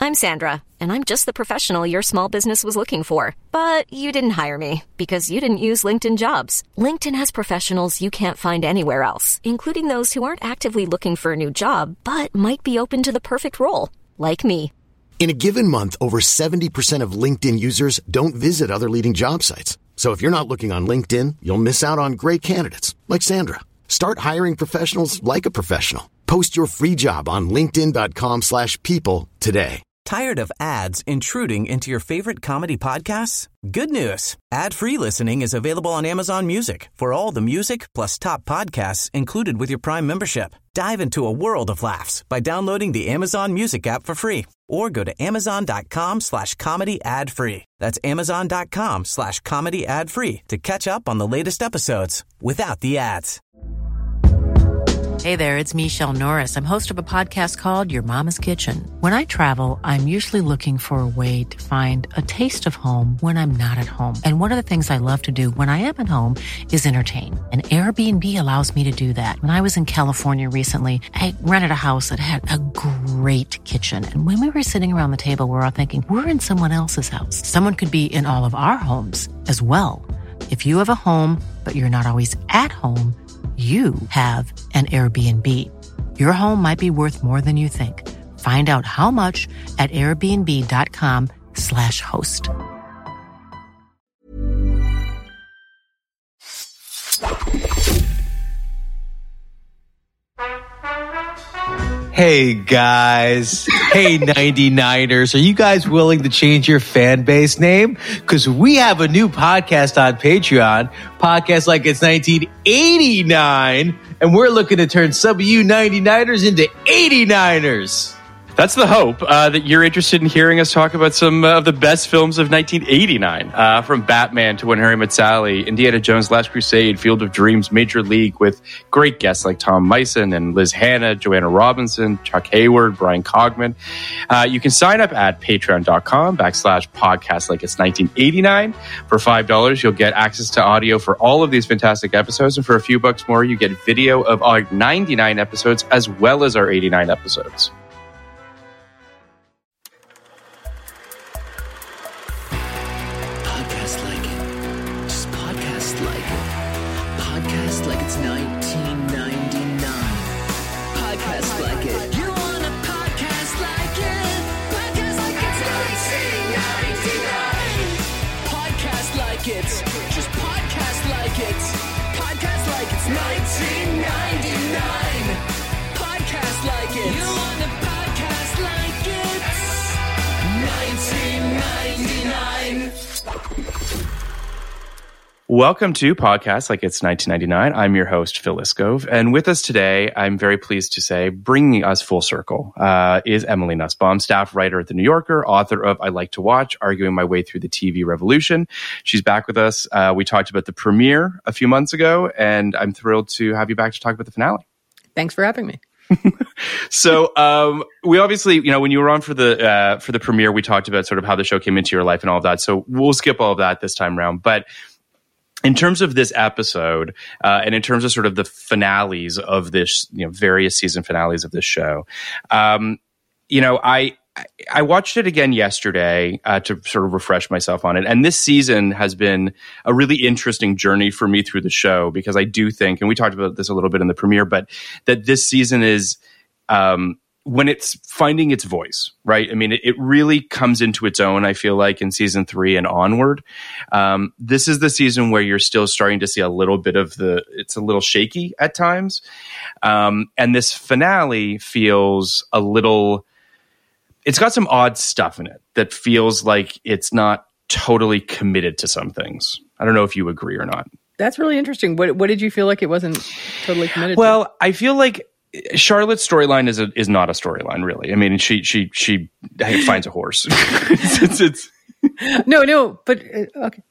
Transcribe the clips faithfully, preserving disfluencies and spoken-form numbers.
I'm Sandra, and I'm just the professional your small business was looking for. But you didn't hire me because you didn't use LinkedIn Jobs. LinkedIn has professionals you can't find anywhere else, including those who aren't actively looking for a new job, but might be open to the perfect role, like me. In a given month, over seventy percent of LinkedIn users don't visit other leading job sites. So if you're not looking on LinkedIn, you'll miss out on great candidates like Sandra. Start hiring professionals like a professional. Post your free job on linkedin.com slash people today. Tired of ads intruding into your favorite comedy podcasts? Good news. Ad-free listening is available on Amazon Music for all the music plus top podcasts included with your Prime membership. Dive into a world of laughs by downloading the Amazon Music app for free or go to amazon.com slash comedy ad free. That's amazon.com slash comedy ad free to catch up on the latest episodes without the ads. Hey there, it's Michelle Norris. I'm host of a podcast called Your Mama's Kitchen. When I travel, I'm usually looking for a way to find a taste of home when I'm not at home. And one of the things I love to do when I am at home is entertain. And Airbnb allows me to do that. When I was in California recently, I rented a house that had a great kitchen. And when we were sitting around the table, we were all thinking, we're in someone else's house. Someone could be in all of our homes as well. If you have a home, but you're not always at home, you have an Airbnb. Your home might be worth more than you think. Find out how much at airbnb.com slash host. Hey guys, hey ninety-niners, are you guys willing to change your fan base name? Because we have a new podcast on Patreon, Podcast Like It's nineteen eighty-nine, and we're looking to turn some of you ninety-niners into eighty-niners. That's the hope, uh, that you're interested in hearing us talk about some uh, of the best films of nineteen eighty-nine. Uh, from Batman to When Harry Met Sally, Indiana Jones' Last Crusade, Field of Dreams, Major League, with great guests like Tom Meissen and Liz Hanna, Joanna Robinson, Chuck Hayward, Brian Cogman. Uh, you can sign up at patreon.com backslash podcast like it's nineteen eighty-nine. For five dollars, you'll get access to audio for all of these fantastic episodes. And for a few bucks more, you get video of our ninety-nine episodes as well as our eighty-nine episodes. Welcome to Podcast Like It's nineteen ninety-nine. I'm your host, Phil Iskov. And with us today, I'm very pleased to say, bringing us full circle, uh, is Emily Nussbaum, staff writer at The New Yorker, author of I Like to Watch, Arguing My Way Through the T V Revolution. She's back with us. Uh, we talked about the premiere a few months ago, and I'm thrilled to have you back to talk about the finale. Thanks for having me. So um, we obviously, you know, when you were on for the uh, for the premiere, we talked about sort of how the show came into your life and all of that. So we'll skip all of that this time around. But in terms of this episode, uh, and in terms of sort of the finales of this, you know, various season finales of this show, um, you know, I I watched it again yesterday uh, to sort of refresh myself on it. And this season has been a really interesting journey for me through the show, because I do think, and we talked about this a little bit in the premiere, but that this season is um, when it's finding its voice, right? I mean, it, it really comes into its own, I feel like, in season three and onward. Um, this is the season where you're still starting to see a little bit of the, it's a little shaky at times. Um, and this finale feels a little, it's got some odd stuff in it that feels like it's not totally committed to some things. I don't know if you agree or not. That's really interesting. What what did you feel like it wasn't totally committed well, to? Well, I feel like Charlotte's storyline is a, is not a storyline, really. I mean, she she she finds a horse. it's, it's, it's no, no, but uh, okay.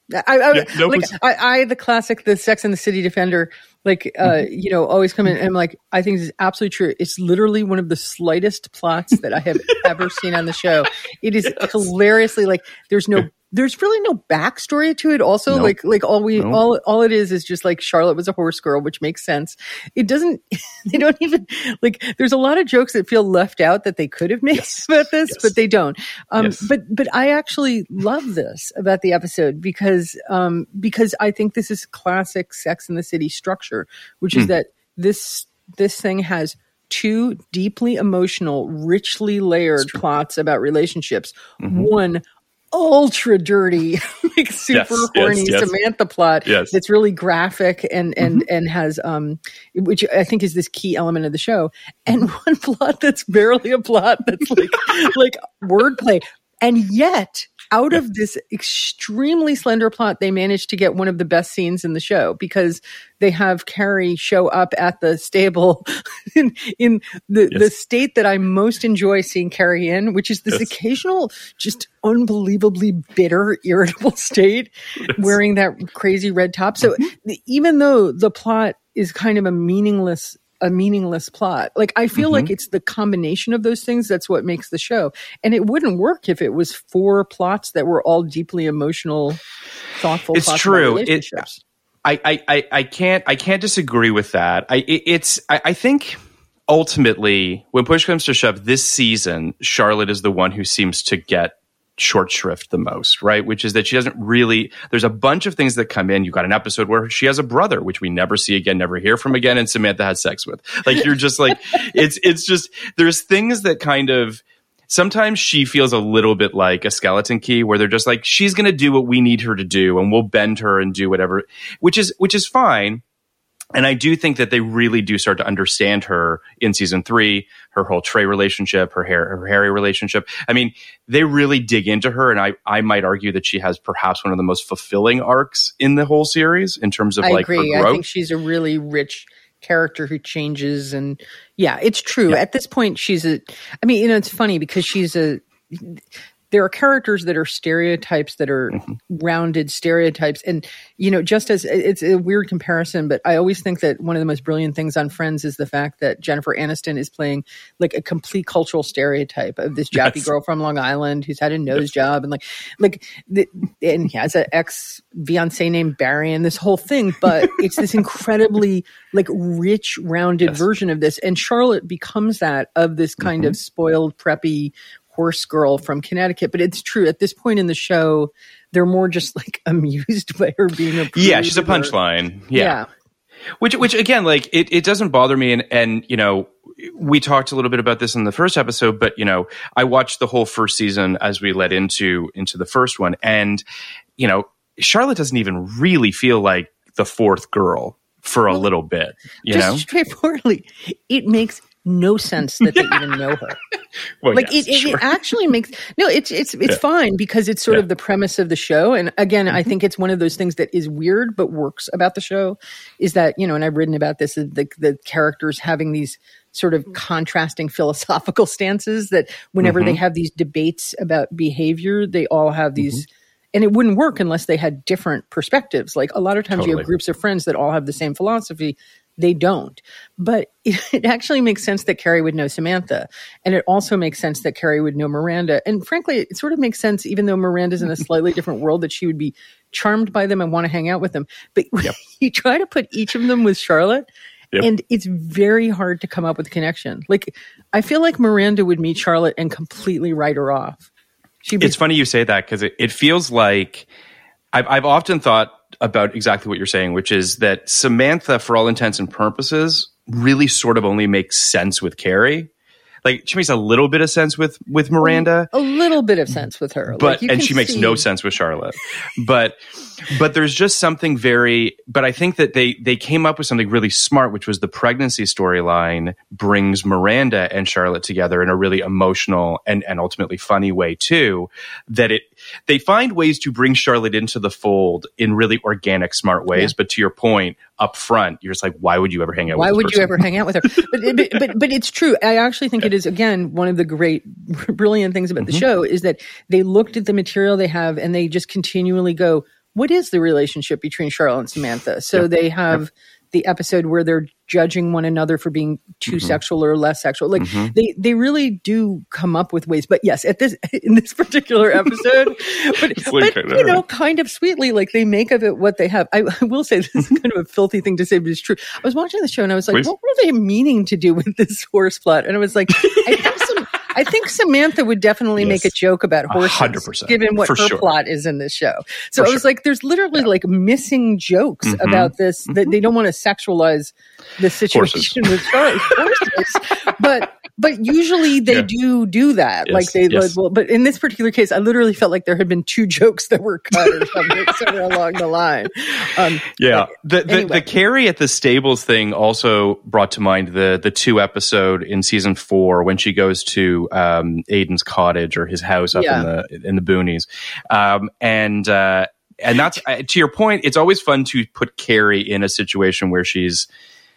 I, I, Yeah, no, like, was- I, I, the classic, the Sex and the City defender, like, uh, Mm-hmm. you know, always come in and I'm like, I think this is absolutely true. It's literally one of the slightest plots that I have ever seen on the show. It is yes. hilariously like, there's no, there's really no backstory to it. Also, nope. like, like all we, nope. all, all it is is just like Charlotte was a horse girl, which makes sense. It doesn't, they don't even like, there's a lot of jokes that feel left out that they could have made yes. about this, yes. but they don't. Um, yes. but, but I actually love this about the episode because, um, because I think this is classic Sex and the City structure, which is mm. that this, this thing has two deeply emotional, richly layered plots about relationships. Mm-hmm. One, ultra dirty, like super yes, horny yes, yes. Samantha plot yes. that's really graphic and and mm-hmm. and has um which I think is this key element of the show, and one plot that's barely a plot that's like like wordplay, and yet out of this extremely slender plot, they managed to get one of the best scenes in the show because they have Carrie show up at the stable in, in the, yes. the state that I most enjoy seeing Carrie in, which is this yes. occasional, just unbelievably bitter, irritable state, yes. wearing that crazy red top. So mm-hmm. even though the plot is kind of a meaningless a meaningless plot. Like, I feel mm-hmm. like it's the combination of those things that's what makes the show. And it wouldn't work if it was four plots that were all deeply emotional, thoughtful it's plots true. about relationships. It, I, I, I can't I can't disagree with that. I it, it's I, I think ultimately when push comes to shove, this season Charlotte is the one who seems to get short shrift the most, right? Which is that she doesn't really, there's a bunch of things that come in. You've got an episode where she has a brother, which we never see again, never hear from again, and Samantha has sex with. Like, you're just like, it's, it's just, there's things that kind of, sometimes she feels a little bit like a skeleton key where they're just like, she's going to do what we need her to do and we'll bend her and do whatever, which is, which is fine. And I do think that they really do start to understand her in season three, her whole Trey relationship, her, Harry, her Harry relationship. I mean, they really dig into her. And I, I might argue that she has perhaps one of the most fulfilling arcs in the whole series in terms of I like agree. her growth. I think she's a really rich character who changes. And yeah, it's true. Yeah. At this point, she's a, I mean, you know, it's funny because she's a, there are characters that are stereotypes that are mm-hmm. rounded stereotypes. And, you know, just as it's a weird comparison, but I always think that one of the most brilliant things on Friends is the fact that Jennifer Aniston is playing like a complete cultural stereotype of this jappy yes. girl from Long Island who's had a nose yes. job and like, like, the, and he has an ex fiance named Barry and this whole thing, but it's this incredibly like rich, rounded yes. version of this. And Charlotte becomes that of this kind mm-hmm. of spoiled, preppy horse girl from Connecticut. But it's true, at this point in the show, they're more just like amused by her being a yeah she's a punchline yeah. yeah which which again, like it, it doesn't bother me. And and you know, we talked a little bit about this in the first episode, but you know, I watched the whole first season as we led into into the first one, and you know, Charlotte doesn't even really feel like the fourth girl for a well, little bit, you just know, straightforwardly it makes no sense that they even know her. Well, like yes, it, it, sure. it actually makes no. It's it's it's yeah. fine because it's sort yeah. of the premise of the show. And again, mm-hmm. I think it's one of those things that is weird but works about the show. Is that, you know, and I've written about this, the the characters having these sort of contrasting philosophical stances that whenever mm-hmm. they have these debates about behavior, they all have these. Mm-hmm. And it wouldn't work unless they had different perspectives. Like a lot of times, totally. You have groups of friends that all have the same philosophy. They don't. But it, it actually makes sense that Carrie would know Samantha. And it also makes sense that Carrie would know Miranda. And frankly, it sort of makes sense, even though Miranda's in a slightly different world, that she would be charmed by them and want to hang out with them. But yep. you try to put each of them with Charlotte, yep. and it's very hard to come up with a connection. Like, I feel like Miranda would meet Charlotte and completely write her off. She'd be- it's funny you say that because it, it feels like I've, I've often thought about exactly what you're saying, which is that Samantha, for all intents and purposes, really sort of only makes sense with Carrie. Like, she makes a little bit of sense with, with Miranda. A little bit of sense with her. But, like, and she makes see. no sense with Charlotte. But, but there's just something very, but I think that they, they came up with something really smart, which was the pregnancy storyline brings Miranda and Charlotte together in a really emotional and, and ultimately funny way too. That it, they find ways to bring Charlotte into the fold in really organic, smart ways. Yeah. But to your point, up front, you're just like, why would you ever hang out why with this would person? you ever hang out with her? But, but, but, but it's true. I actually think it is, again, one of the great, brilliant things about mm-hmm. the show is that they looked at the material they have and they just continually go, what is the relationship between Charlotte and Samantha? So yep. they have yep. the episode where they're judging one another for being too mm-hmm. sexual or less sexual. Like mm-hmm. they, they really do come up with ways. But yes, at this in this particular episode, but, but you know, kind of sweetly, like they make of it what they have. I, I will say this is kind of a filthy thing to say, but it's true. I was watching the show and I was like, Please. what were they meaning to do with this horse plot? And I was like, I think some. I think Samantha would definitely yes. make a joke about horses, one hundred percent given what For her sure. plot is in this show. So For I was sure. like, there's literally yeah. like missing jokes mm-hmm. about this that mm-hmm. they don't want to sexualize the situation horses. with Charlotte horses, but but usually they yeah. do do that. Yes. Like they, yes. like, well, but in this particular case, I literally felt like there had been two jokes that were cut or something somewhere along the line. Um, yeah, the the, anyway. the Carrie at the stables thing also brought to mind the the two episode in season four when she goes to um, Aiden's cottage or his house up yeah. in the in the boonies, um, and uh, and that's uh, to your point. It's always fun to put Carrie in a situation where she's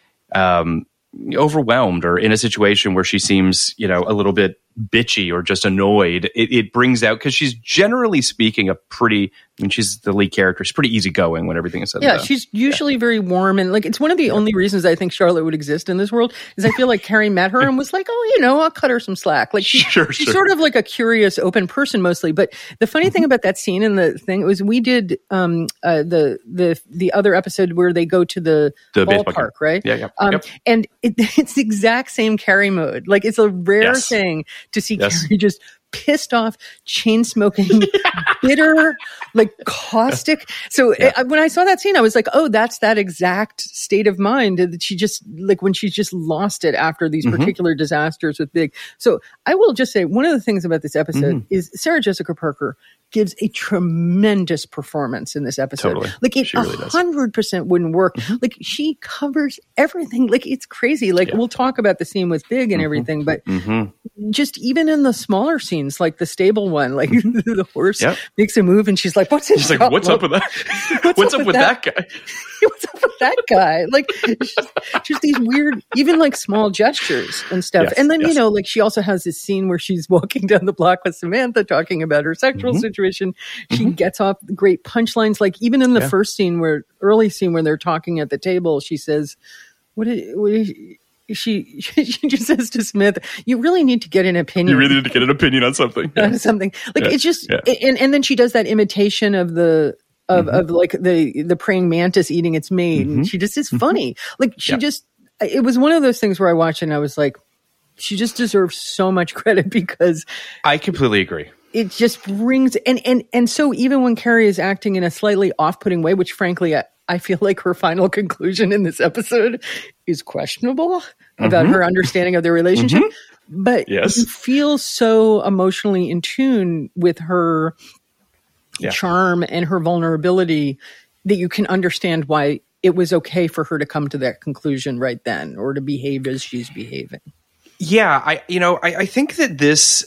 um, overwhelmed or in a situation where she seems, you know, a little bit bitchy or just annoyed. It, it brings out, because she's generally speaking a pretty, I mean, she's the lead character. She's pretty easygoing when everything is said. Yeah, she's usually yeah. very warm. And like, it's one of the yeah. only reasons I think Charlotte would exist in this world is I feel like Carrie met her and was like, oh, you know, I'll cut her some slack. Like she, sure, she's sure. sort of like a curious, open person mostly. But the funny mm-hmm. thing about that scene and the thing was we did um, uh, the the the other episode where they go to the, the ballpark, right? Yeah, yeah. Um, yep. And it, it's the exact same Carrie mode. Like it's a rare yes. thing to see yes. Carrie just pissed off, chain smoking, bitter, like caustic. So yeah. it, when I saw that scene, I was like, oh, that's that exact state of mind that she just, like when she's just lost it after these mm-hmm. particular disasters with Big. So I will just say one of the things about this episode mm-hmm. is Sarah Jessica Parker gives a tremendous performance in this episode. Totally. Like it a hundred percent wouldn't work. Mm-hmm. Like she covers everything. Like it's crazy. Like yeah. we'll talk about the scene with Big and mm-hmm. everything, but mm-hmm. just even in the smaller scenes, like the stable one, like the horse yep. makes a move and she's like, what's She's like, what's up with that? what's, what's up, up with that, that guy? What's up with that guy? Like just, just these weird, even like small gestures and stuff. Yes, and then, yes. you know, like she also has this scene where she's walking down the block with Samantha talking about her sexual mm-hmm. situation. She mm-hmm. gets off great punchlines. Like even in the yeah. first scene where, early scene when they're talking at the table, she says, what did, what did she, she, she just says to Smith, you really need to get an opinion. You really need to get an opinion on something. on something. Like yeah. it's just, yeah. and, and then she does that imitation of the, Of, mm-hmm. of like the the praying mantis eating its mate. Mm-hmm. And she just is funny. Like she yeah. just, it was one of those things where I watched and I was like, she just deserves so much credit because I completely agree. It just brings, and, and, and so even when Carrie is acting in a slightly off-putting way, which frankly, I, I feel like her final conclusion in this episode is questionable mm-hmm. about her understanding of their relationship. Mm-hmm. But yes. you feel so emotionally in tune with her Yeah. charm and her vulnerability that you can understand why it was okay for her to come to that conclusion right then or to behave as she's behaving. Yeah, I you know, I, I think that this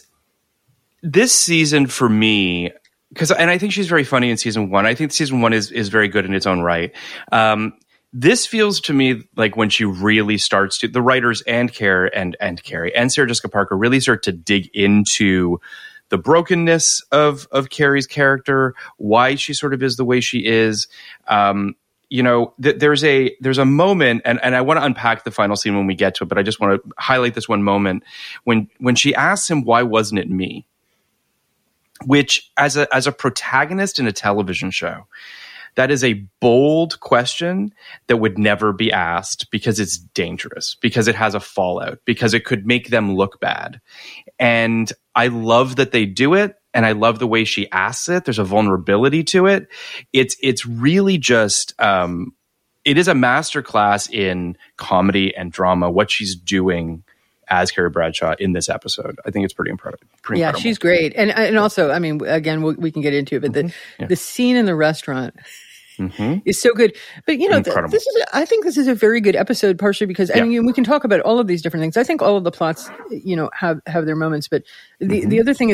this season for me, because and I think she's very funny in season one. I think season one is is very good in its own right. Um, this feels to me like when she really starts to, the writers and Carrie and and Carrie and Sarah Jessica Parker really start to dig into the brokenness of of Carrie's character, why she sort of is the way she is. Um, you know, th- there's a there's a moment, and, and I want to unpack the final scene when we get to it, but I just want to highlight this one moment when when she asks him, "Why wasn't it me?" Which, as a as a protagonist in a television show, that is a bold question that would never be asked because it's dangerous, because it has a fallout, because it could make them look bad. And I love that they do it. And I love the way she asks it. There's a vulnerability to it. It's, it's really just, um, it is a masterclass in comedy and drama, what she's doing as Carrie Bradshaw in this episode. I think it's pretty incredible. Pretty yeah, incredible. She's great. And, and also, I mean, again, we, we can get into it, but mm-hmm. the, yeah. the scene in the restaurant mm-hmm. is so good. But, you know, th- this is, a, I think this is a very good episode, partially because, yeah. I mean, we can talk about all of these different things. I think all of the plots, you know, have, have their moments. But the, mm-hmm. the other thing is, we,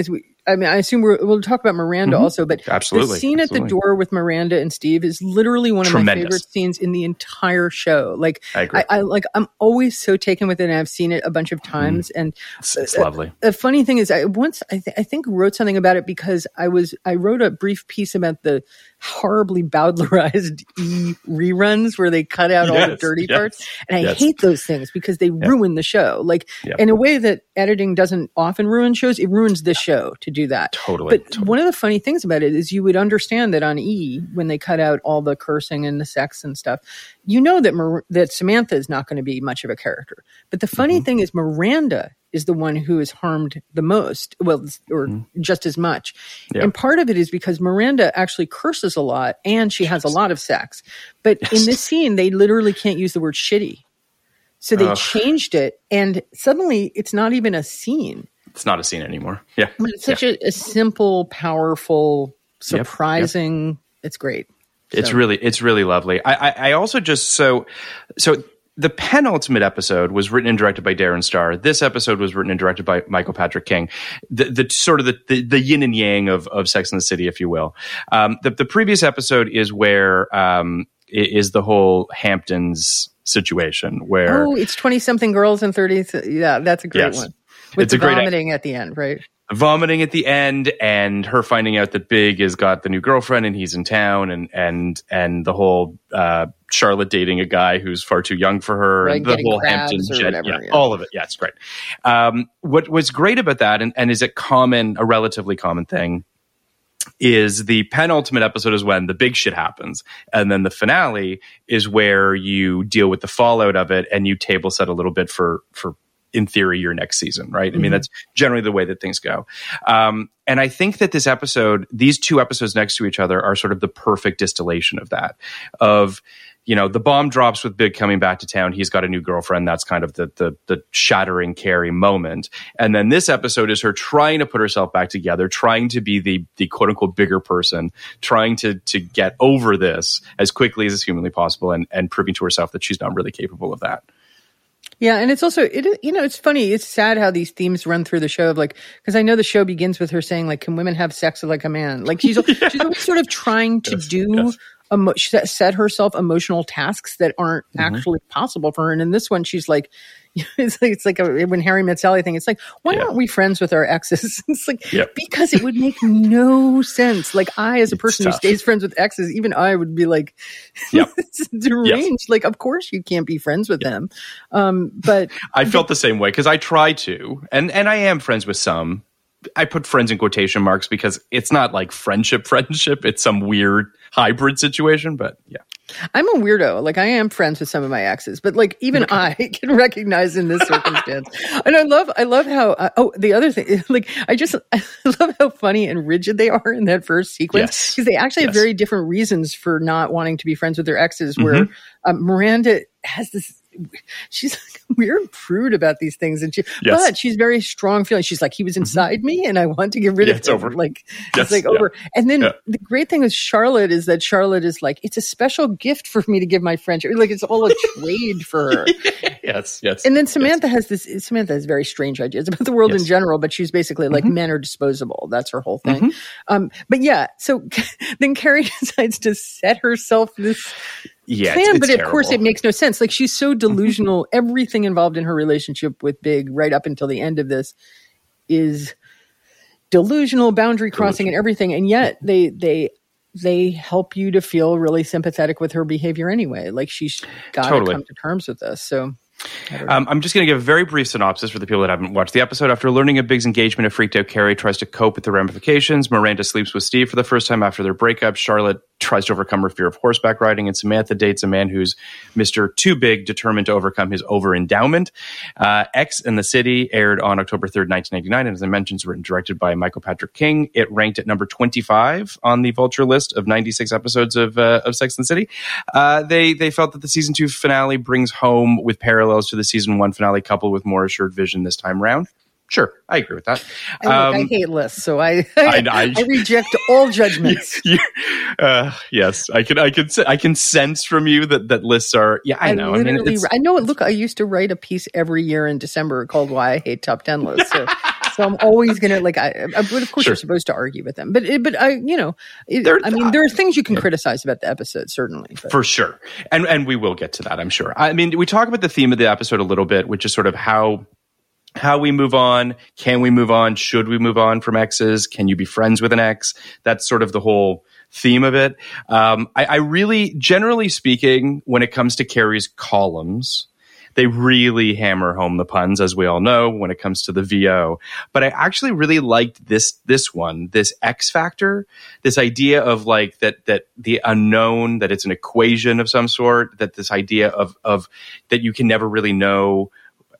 I mean, I assume we're, we'll talk about Miranda mm-hmm. also, but absolutely. the scene absolutely. at the door with Miranda and Steve is literally one of Tremendous. my favorite scenes in the entire show. Like, I agree. I, I like, I'm always so taken with it, and I've seen it a bunch of times. Mm. And it's, it's uh, lovely. The funny thing is, I once I, th- I think wrote something about it because I was I wrote a brief piece about the horribly bowdlerized E reruns where they cut out yes, all the dirty yes, parts, and I yes. hate those things because they yep. ruin the show. Like yep. in a way that editing doesn't often ruin shows, it ruins the show to do that. Totally. But totally. one of the funny things about it is you would understand that on E, when they cut out all the cursing and the sex and stuff, you know that Mar- that Samantha is not going to be much of a character. But the funny mm-hmm. thing is Miranda is the one who is harmed the most, well, or mm-hmm. just as much. Yep. And part of it is because Miranda actually curses a lot and she has a lot of sex. But yes. in this scene, they literally can't use the word shitty. So they uh, changed it, and suddenly it's not even a scene. It's not a scene anymore. Yeah. But it's such yeah. a, a simple, powerful, surprising, yep. Yep. it's great. It's so. really, it's really lovely. I, I, I also just, so, so the penultimate episode was written and directed by Darren Star. This episode was written and directed by Michael Patrick King. The, the sort of the, the, the yin and yang of, of Sex and the City, if you will. Um, the, the previous episode is where, um, is the whole Hamptons situation where. Oh, it's twenty something girls and thirty. Yeah, that's a great yes. one. With it's the a great vomiting at the end, right? Vomiting at the end, and her finding out that Big has got the new girlfriend and he's in town, and and and the whole uh, Charlotte dating a guy who's far too young for her, right, and the whole Hampton jet, whatever, yeah, yeah. all of it. Yeah, it's great. Um, what was great about that, and, and is it common, a relatively common thing, is the penultimate episode is when the big shit happens, and then the finale is where you deal with the fallout of it, and you table set a little bit for for. in theory, your next season, right? Mm-hmm. I mean, that's generally the way that things go. Um, and I think that this episode, these two episodes next to each other are sort of the perfect distillation of that, of, you know, the bomb drops with Big coming back to town. He's got a new girlfriend. That's kind of the, the, the shattering Carrie moment. And then this episode is her trying to put herself back together, trying to be the, the quote unquote bigger person, trying to, to get over this as quickly as is humanly possible, and, and proving to herself that she's not really capable of that. Yeah, and it's also, it you know, it's funny. It's sad how these themes run through the show of like, because I know the show begins with her saying like, can women have sex like a man? Like she's yeah. she's always sort of trying to yes, do, yes. Emo- set herself emotional tasks that aren't mm-hmm. actually possible for her. And in this one, she's like, it's like, it's like a, when Harry Met Sally thing, it's like, why yeah. aren't we friends with our exes? It's like, yep. because it would make no sense. Like I, as a person who stays friends with exes, even I would be like, yep. it's deranged. Yes. Like, of course you can't be friends with yep. them. Um, but I felt the same way because I try to, and, and I am friends with some. I put friends in quotation marks because it's not like friendship, friendship. It's some weird hybrid situation, but yeah. I'm a weirdo. Like I am friends with some of my exes, but like even I can recognize in this circumstance. And I love, I love how, uh, oh, the other thing, like I just, I love how funny and rigid they are in that first sequence. Because yes. they actually yes. have very different reasons for not wanting to be friends with their exes, where mm-hmm. um, Miranda has this, she's like a weird prude about these things, and she, yes. but she's very strong feeling. She's like, he was inside mm-hmm. me, and I want to get rid yeah, of it's him. Over. Like yes. it's like yeah. over. And then yeah. the great thing with Charlotte is that Charlotte is like, it's a special gift for me to give my friendship. Like it's all a trade for her. yes, yes. And then Samantha yes. has this. Samantha has very strange ideas about the world yes. in general, but she's basically like mm-hmm. men are disposable. That's her whole thing. Mm-hmm. Um, but yeah, so then Carrie decides to set herself this. Yeah, plan, it's, it's but terrible. Of course it makes no sense. Like she's so delusional. Everything involved in her relationship with Big right up until the end of this is delusional, boundary crossing, and everything. And yet they they they help you to feel really sympathetic with her behavior anyway. Like she's got to totally. come to terms with this. So Um, I'm just going to give a very brief synopsis for the people that haven't watched the episode. After learning of Big's engagement, a freaked out Carrie tries to cope with the ramifications. Miranda sleeps with Steve for the first time after their breakup. Charlotte tries to overcome her fear of horseback riding, and Samantha dates a man who's Mister Too Big, determined to overcome his over-endowment. Uh, X and the City aired on October third, nineteen ninety-nine, and as I mentioned, it's written and directed by Michael Patrick King. It ranked at number twenty-five on the Vulture list of ninety-six episodes of uh, of Sex and the City. Uh, they they felt that the season two finale brings home with parallels to the season one finale, coupled with more assured vision this time round. Sure, I agree with that. I, um, I hate lists, so I I, I, I reject all judgments. You, uh, yes, I can I can I can sense from you that, that lists are. Yeah, I, I know. I mean, it's, I know. Look, I used to write a piece every year in December called "Why I Hate Top Ten Lists." So, So I'm always going to like, I, I, but of course Sure. you're supposed to argue with them, but, it, but I, you know, it, There- I mean, there are things you can criticize about the episode, certainly. But. For sure. And and we will get to that, I'm sure. I mean, we talk about the theme of the episode a little bit, which is sort of how how we move on. Can we move on? Should we move on from exes? Can you be friends with an ex? That's sort of the whole theme of it. Um, I, I really, generally speaking, when it comes to Carrie's columns, they really hammer home the puns, as we all know, when it comes to the V O. But I actually really liked this this one, this X factor, this idea of like that that the unknown, that it's an equation of some sort, that this idea of of that you can never really know.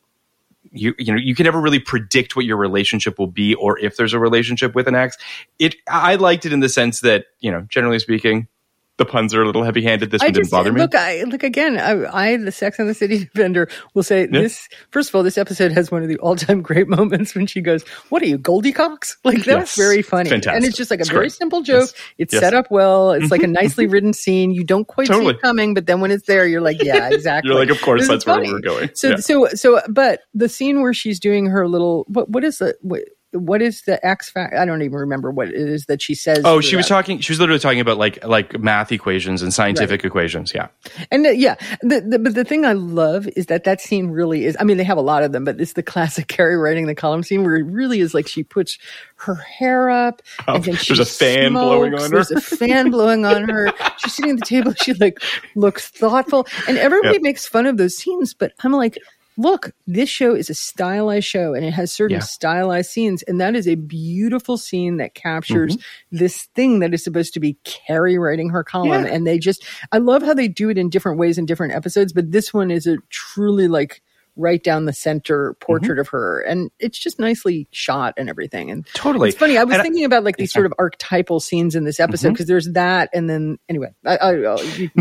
You you know you can never really predict what your relationship will be, or if there's a relationship with an ex. It I liked it in the sense that, you know, generally speaking, the puns are a little heavy-handed. This I one didn't just, bother me. Look, I, look again, I, I, the Sex and the City defender, will say Yeah. this. First of all, this episode has one of the all-time great moments when she goes, "What are you, Goldie Cox?" Like that was Yes. very funny, Fantastic. and it's just like a It's very great. simple joke. Yes. It's Yes. set up well. It's like a nicely written scene. You don't quite see Totally. it coming, but then when it's there, you're like, "Yeah, exactly." You're like, of course, This is that's where funny. we're going. So, Yeah. so, so, but the scene where she's doing her little, what, what is the, what, what is the X factor? I don't even remember what it is that she says. Oh, to she was that. talking. She was literally talking about like like math equations and scientific equations. Yeah, And uh, yeah, the, the, but the thing I love is that that scene really is, I mean, they have a lot of them, but it's the classic Carrie writing the column scene where it really is like she puts her hair up and then she there's a fan smokes, blowing on her. There's a fan blowing on her. She's sitting at the table. She like looks thoughtful and everybody Yeah. makes fun of those scenes, but I'm like, look, this show is a stylized show and it has certain Yeah. stylized scenes. And that is a beautiful scene that captures Mm-hmm. this thing that is supposed to be Carrie writing her column. Yeah. And they just, I love how they do it in different ways in different episodes. But this one is a truly like right down the center portrait Mm-hmm. of her. And it's just nicely shot and everything. And Totally. it's funny. I was And I- thinking about like these sort of archetypal scenes in this episode because there's that. And then anyway, I, I, oh, you,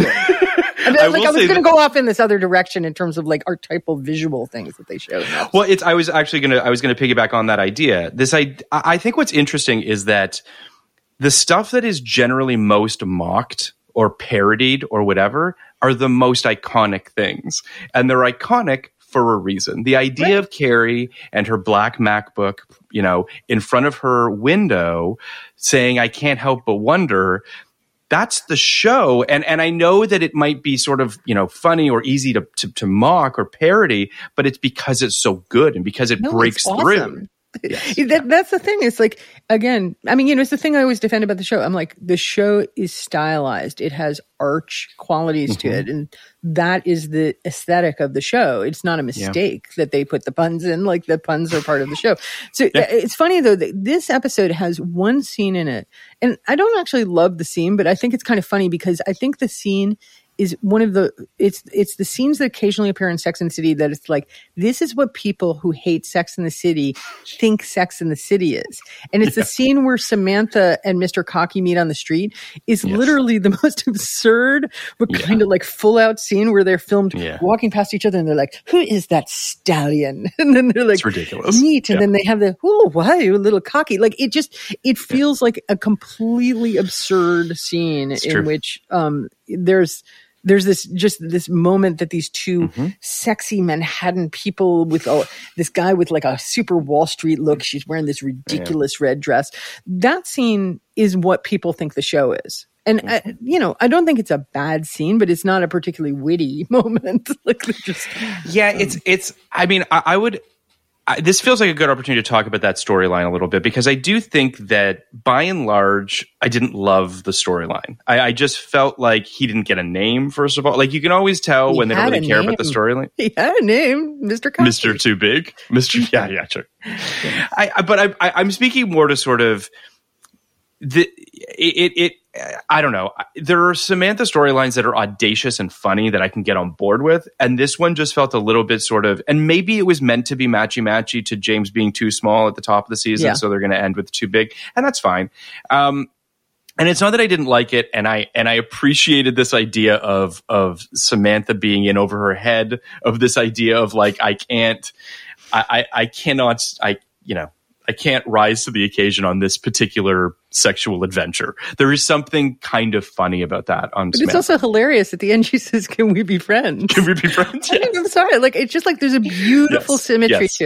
I, mean, I like will I was say going to that- go off in this other direction in terms of like archetypal visual things that they show. Well, it's. I was actually gonna. I was gonna piggyback on that idea. This. I. I think what's interesting is that the stuff that is generally most mocked or parodied or whatever are the most iconic things, and they're iconic for a reason. The idea of Carrie and her black MacBook, you know, in front of her window, saying, "I can't help but wonder." That's the show. And and I know that it might be sort of, you know, funny or easy to, to, to mock or parody, but it's because it's so good and because it No, breaks it's through. awesome. That, that's the thing. It's like, again, I mean, you know, it's the thing I always defend about the show. I'm like, the show is stylized. It has arch qualities Mm-hmm. to it. And that is the aesthetic of the show. It's not a mistake that they put the puns in. Like the puns are part of the show. So Yeah. it's funny though, that this episode has one scene in it. And I don't actually love the scene, but I think it's kind of funny because I think the scene is one of the, it's, it's the scenes that occasionally appear in Sex and the City that it's like, this is what people who hate Sex and the City think Sex and the City is. And it's the scene where Samantha and Mister Cocky meet on the street is Yes. literally the most absurd, but kind of like full out scene where they're filmed Yeah. walking past each other and they're like, who is that stallion? And then they're like, It's ridiculous. neat. And Yeah. then they have the, oh, why are you a little cocky? Like it just, it feels like a completely absurd scene in true. which um, there's, there's this just this moment that these two Mm-hmm. sexy Manhattan people with a, this guy with like a super Wall Street look. She's wearing this ridiculous red dress. That scene is what people think the show is. And, Mm-hmm. I, you know, I don't think it's a bad scene, but it's not a particularly witty moment. Like they're just, Yeah, it's it's. I mean, I, I would. I, this feels like a good opportunity to talk about that storyline a little bit because I do think that by and large, I didn't love the storyline. I, I just felt like he didn't get a name. First of all, like you can always tell He when they don't had really a care about the name. storyline. he had a name, Mister Cocky. Mister Too Big, Mister Yeah, yeah, sure. I, I but I, I, I'm speaking more to sort of the it, it. it I don't know. There are Samantha storylines that are audacious and funny that I can get on board with, and this one just felt a little bit sort of. And maybe it was meant to be matchy matchy to James being too small at the top of the season, Yeah. so they're going to end with too big, and that's fine. Um, and it's not that I didn't like it, and I and I appreciated this idea of of Samantha being in over her head, of this idea of like I can't, I I, I cannot, I you know. I can't rise to the occasion on this particular sexual adventure. There is something kind of funny about that on But it's also hilarious. At the end, she says, "Can we be friends?" Can we be friends? I mean, I'm sorry. Like it's just like there's a beautiful Yes. symmetry Yes. to it.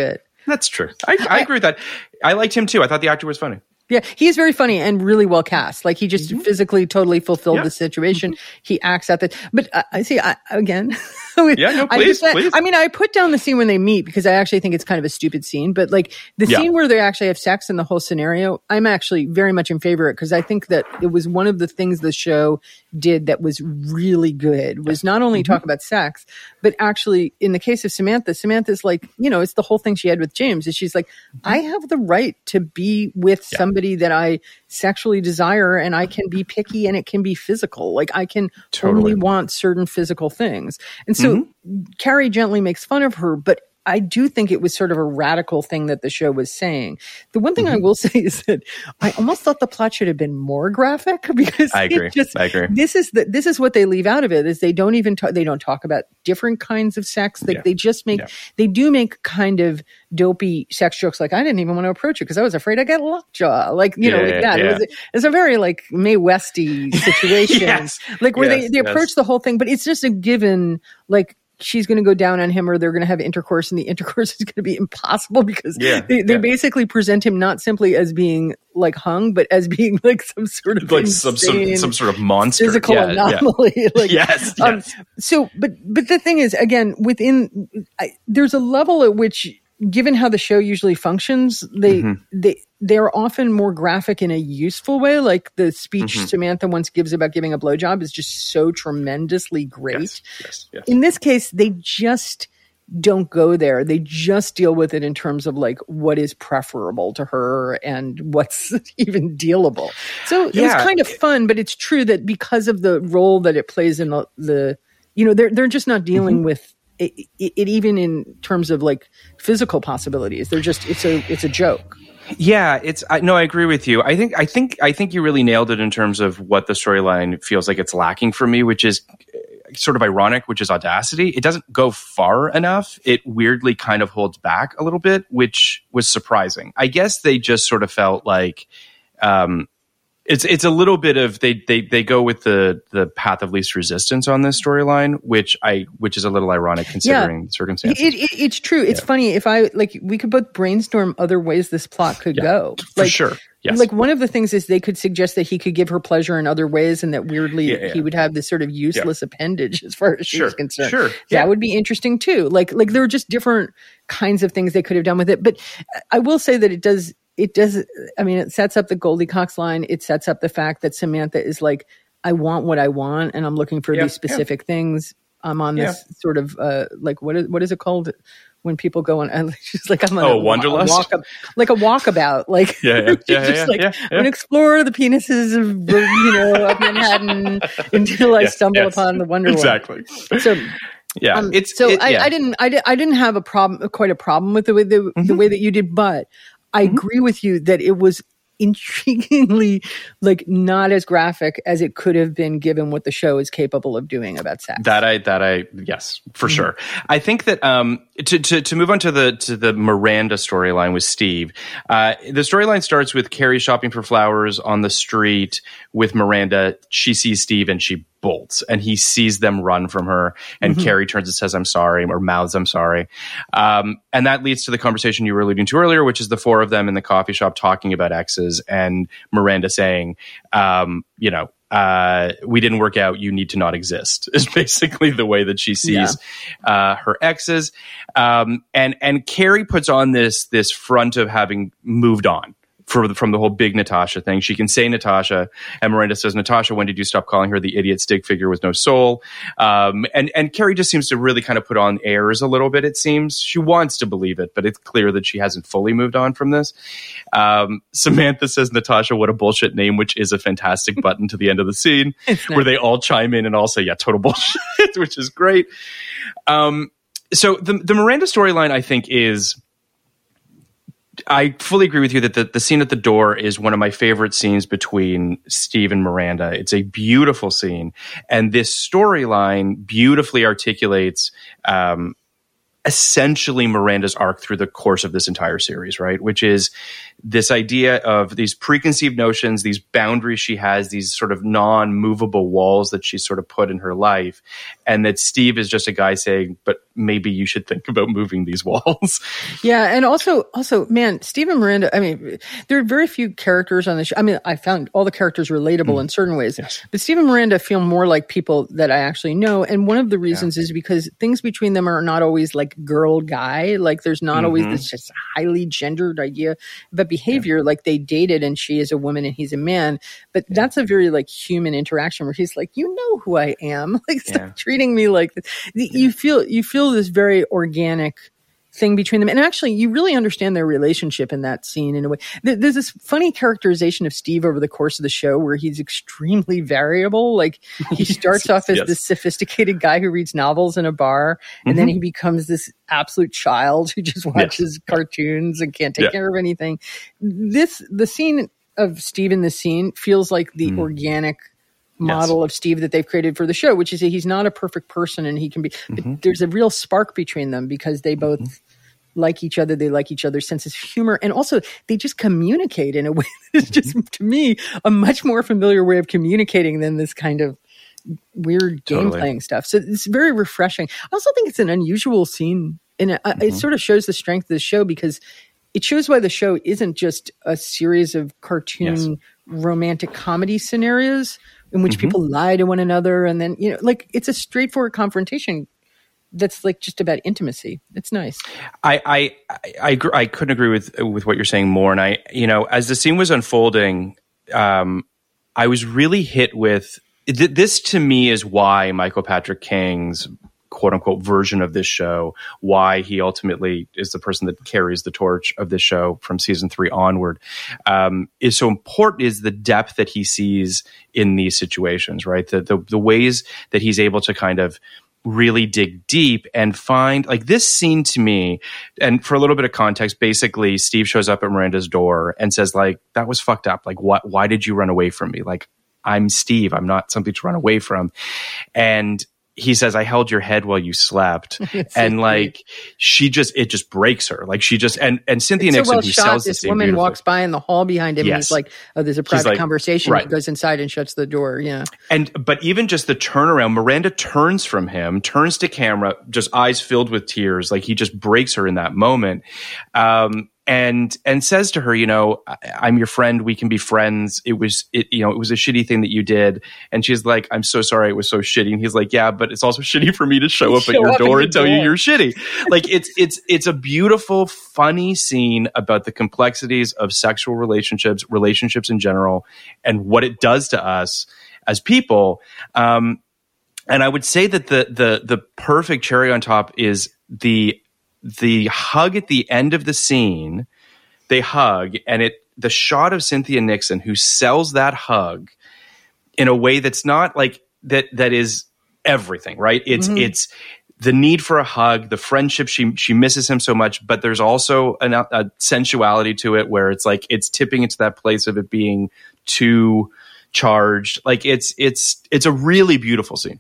That's true. I, I agree with that. I liked him too. I thought the actor was funny. Yeah, he's very funny and really well cast. Like he just mm-hmm. physically totally fulfilled yeah. the situation. Mm-hmm. He acts out that. But uh, I see, I, again. yeah, no, please, I, please. I mean, I put down the scene when they meet because I actually think it's kind of a stupid scene. But like the yeah. scene where they actually have sex in the whole scenario, I'm actually very much in favor of it because I think that it was one of the things the show did that was really good. Was not only mm-hmm. talk about sex, but actually in the case of Samantha, Samantha's like, you know, it's the whole thing she had with James. Is she's like, mm-hmm. I have the right to be with yeah. somebody that I sexually desire, and I can be picky, and it can be physical. Like I can totally. only want certain physical things. And so mm-hmm. Carrie gently makes fun of her, but I do think it was sort of a radical thing that the show was saying. The one thing mm-hmm. I will say is that I almost thought the plot should have been more graphic because I agree. Just, I agree. This is the, this is what they leave out of it is they don't even talk, they don't talk about different kinds of sex. They, yeah. they just make, yeah. they do make kind of dopey sex jokes. Like I didn't even want to approach it because I was afraid I got lockjaw. Like, you yeah, know, like that. Yeah. It was, it's a very like Mae Westy situation. yes. Like where yes, they, they approach yes. the whole thing, but it's just a given, like, she's going to go down on him or they're going to have intercourse and the intercourse is going to be impossible because yeah, they, they yeah. basically present him not simply as being like hung, but as being like some sort of like some, some some sort of monster. Physical yeah, anomaly. Yeah. like, yes, um, yes. So, but, but the thing is, again, within, I, there's a level at which, given how the show usually functions, they, mm-hmm. they, they're often more graphic in a useful way. Like the speech mm-hmm. Samantha once gives about giving a blowjob is just so tremendously great. Yes, yes, yes. In this case, they just don't go there. They just deal with it in terms of like what is preferable to her and what's even dealable. So it yeah. was kind of fun, but it's true that because of the role that it plays in the, the you know, they're they're just not dealing mm-hmm. with it, it, it even in terms of like physical possibilities. They're just it's a it's a joke. Yeah, it's I, no, I agree with you. I think I think I think you really nailed it in terms of what the storyline feels like it's lacking for me, which is sort of ironic, which is audacity. It doesn't go far enough. It weirdly kind of holds back a little bit, which was surprising. I guess they just sort of felt like um, it's it's a little bit of they they they go with the the path of least resistance on this storyline, which I which is a little ironic considering yeah. the circumstances. It, it, it's true. It's yeah. funny if I like we could both brainstorm other ways this plot could yeah, go. For like, sure. Yes. Like one of the things is they could suggest that he could give her pleasure in other ways, and that weirdly yeah, yeah. he would have this sort of useless yeah. appendage as far as sure. she's concerned. Sure. That yeah. would be interesting too. Like like there are just different kinds of things they could have done with it. But I will say that it does. It does. I mean, it sets up the Goldie Cox line. It sets up the fact that Samantha is like, I want what I want, and I'm looking for yeah, these specific yeah. things. I'm on yeah. this sort of uh, like what is what is it called when people go on? And she's like, I'm on oh, a, wanderlust, a walk, like a walkabout. Like, yeah, yeah, yeah, just yeah, like yeah, I'm yeah. gonna explore the penises of you know of Manhattan until I yes, stumble yes. upon the Wonder exactly. Woman. So. Yeah, um, it's so it, I, yeah. I didn't I, I didn't have a problem quite a problem with the way the, mm-hmm. the way that you did, but I mm-hmm. agree with you that it was intriguingly like not as graphic as it could have been given what the show is capable of doing about sex. That I that I yes, for Mm-hmm. sure. I think that um to to to move on to the to the Miranda storyline with Steve. Uh the storyline starts with Carrie shopping for flowers on the street with Miranda. She sees Steve and she bolts, and he sees them run from her, and mm-hmm. Carrie turns and says, I'm sorry, or mouths, I'm sorry. Um, and that leads to the conversation you were alluding to earlier, which is the four of them in the coffee shop talking about exes, and Miranda saying, um, you know, uh, we didn't work out, you need to not exist, is basically the way that she sees yeah. uh, her exes. Um, and, and Carrie puts on this, this front of having moved on. For, from the whole big Natasha thing. She can say Natasha, and Miranda says, Natasha, when did you stop calling her the idiot stick figure with no soul? Um, and, and Carrie just seems to really kind of put on airs a little bit, it seems. She wants to believe it, but it's clear that she hasn't fully moved on from this. Um, Samantha says, Natasha, what a bullshit name, which is a fantastic button to the end of the scene, nice. Where they all chime in and all say, yeah, total bullshit, which is great. Um, so the, the Miranda storyline, I think, is... I fully agree with you that the, the scene at the door is one of my favorite scenes between Steve and Miranda. It's a beautiful scene. And this storyline beautifully articulates um, essentially Miranda's arc through the course of this entire series, right? Which is this idea of these preconceived notions, these boundaries she has, these sort of non-movable walls that she's sort of put in her life, and that Steve is just a guy saying, but maybe you should think about moving these walls. Yeah, and also, also, man, Steve and Miranda, I mean, there are very few characters on the show. I mean, I found all the characters relatable mm. in certain ways, yes. but Steve and Miranda feel more like people that I actually know, and one of the reasons yeah. is because things between them are not always like girl-guy, like there's not mm-hmm. always this just highly gendered idea about behavior, yeah. like they dated and she is a woman and he's a man, but yeah. that's a very like human interaction where he's like, you know who I am, like stop yeah. treating me like this. Yeah. You feel, you feel this very organic thing between them. And actually, you really understand their relationship in that scene in a way. There's this funny characterization of Steve over the course of the show where he's extremely variable. Like he starts off as yes. this sophisticated guy who reads novels in a bar, and mm-hmm. then he becomes this absolute child who just watches yes. cartoons and can't take yeah. care of anything. This, the scene of Steve in this scene feels like the mm. organic model yes. of Steve that they've created for the show, which is that he's not a perfect person and he can be, mm-hmm. but there's a real spark between them because they both mm-hmm. like each other. They like each other's sense of humor. And also they just communicate in a way that is just, mm-hmm. to me, a much more familiar way of communicating than this kind of weird game totally. playing stuff. So it's very refreshing. I also think it's an unusual scene, and it, mm-hmm. it sort of shows the strength of the show because it shows why the show isn't just a series of cartoon yes. romantic comedy scenarios in which mm-hmm. people lie to one another. And then, you know, like it's a straightforward confrontation that's like just about intimacy. It's nice. I, I, I, I, agree, I couldn't agree with, with what you're saying more. And I, you know, as the scene was unfolding, um, I was really hit with th- this to me is why Michael Patrick King's quote unquote version of this show, why he ultimately is the person that carries the torch of this show from season three onward, um, is so important is the depth that he sees in these situations, right? The, the, the ways that he's able to kind of really dig deep and find like this scene to me. And for a little bit of context, basically Steve shows up at Miranda's door and says like, that was fucked up. Like, what, why did you run away from me? Like, I'm Steve. I'm not something to run away from. And he says, I held your head while you slept. And like, she just, it just breaks her. Like she just, and, and Cynthia it's Nixon, so well who shot, sells this the woman walks by in the hall behind him. Yes. And he's like, oh, there's a private like, conversation. Right. He goes inside and shuts the door. Yeah. And, but even just the turnaround, Miranda turns from him, turns to camera, just eyes filled with tears. Like he just breaks her in that moment. Um, and, and says to her, you know, I'm your friend. We can be friends. It was, it, you know, it was a shitty thing that you did. And she's like, I'm so sorry. It was so shitty. And he's like, yeah, but it's also shitty for me to show up show at your door and tell door. you you're shitty. Like it's, it's, it's a beautiful, funny scene about the complexities of sexual relationships, relationships in general, and what it does to us as people. Um, and I would say that the, the, the perfect cherry on top is the, the hug at the end of the scene. They hug, and it the shot of Cynthia Nixon, who sells that hug in a way that's not like that that is everything, right? It's mm-hmm. it's the need for a hug, the friendship. She she misses him so much, but there's also an, a sensuality to it where it's like it's tipping into that place of it being too charged. Like it's it's it's a really beautiful scene.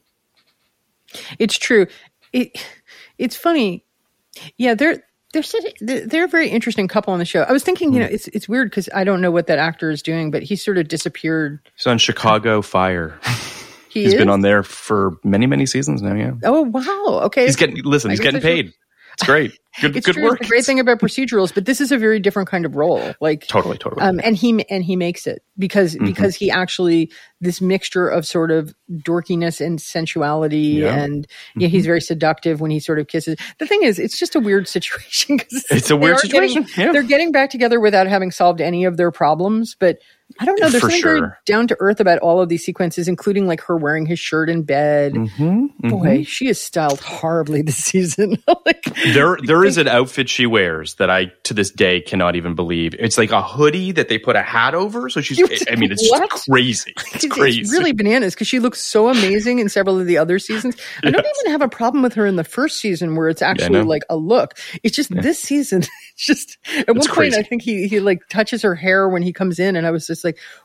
It's true. It it's funny. Yeah, they're they're such a, they're a very interesting couple on the show. I was thinking, you know, it's it's weird because I don't know what that actor is doing, but he sort of disappeared. He's on Chicago Fire. He He's is? been on there for many many seasons now. Yeah. Oh wow. Okay. He's getting listen. He's getting paid. It's great. Good, it's good true. work. It's the great thing about procedurals, but this is a very different kind of role. Like totally, totally. Um, and he and he makes it because mm-hmm. because he actually this mixture of sort of dorkiness and sensuality, yeah. and mm-hmm. yeah, he's very seductive when he sort of kisses. The thing is, it's just a weird situation because it's a weird situation. Getting, yeah. They're getting back together without having solved any of their problems, but. I don't know. There's For something sure. very down to earth about all of these sequences, including like her wearing his shirt in bed. Mm-hmm, Boy, mm-hmm. she is styled horribly this season. like, there, there is an outfit she wears that I, to this day, cannot even believe. It's like a hoodie that they put a hat over. So she's, I mean, it's what? just crazy. It's crazy. It's really bananas because she looks so amazing in several of the other seasons. I don't yes. even have a problem with her in the first season where it's actually yeah, like a look. It's just yeah. this season. It's just at it's one point crazy. I think he he like touches her hair when he comes in, and I was just like,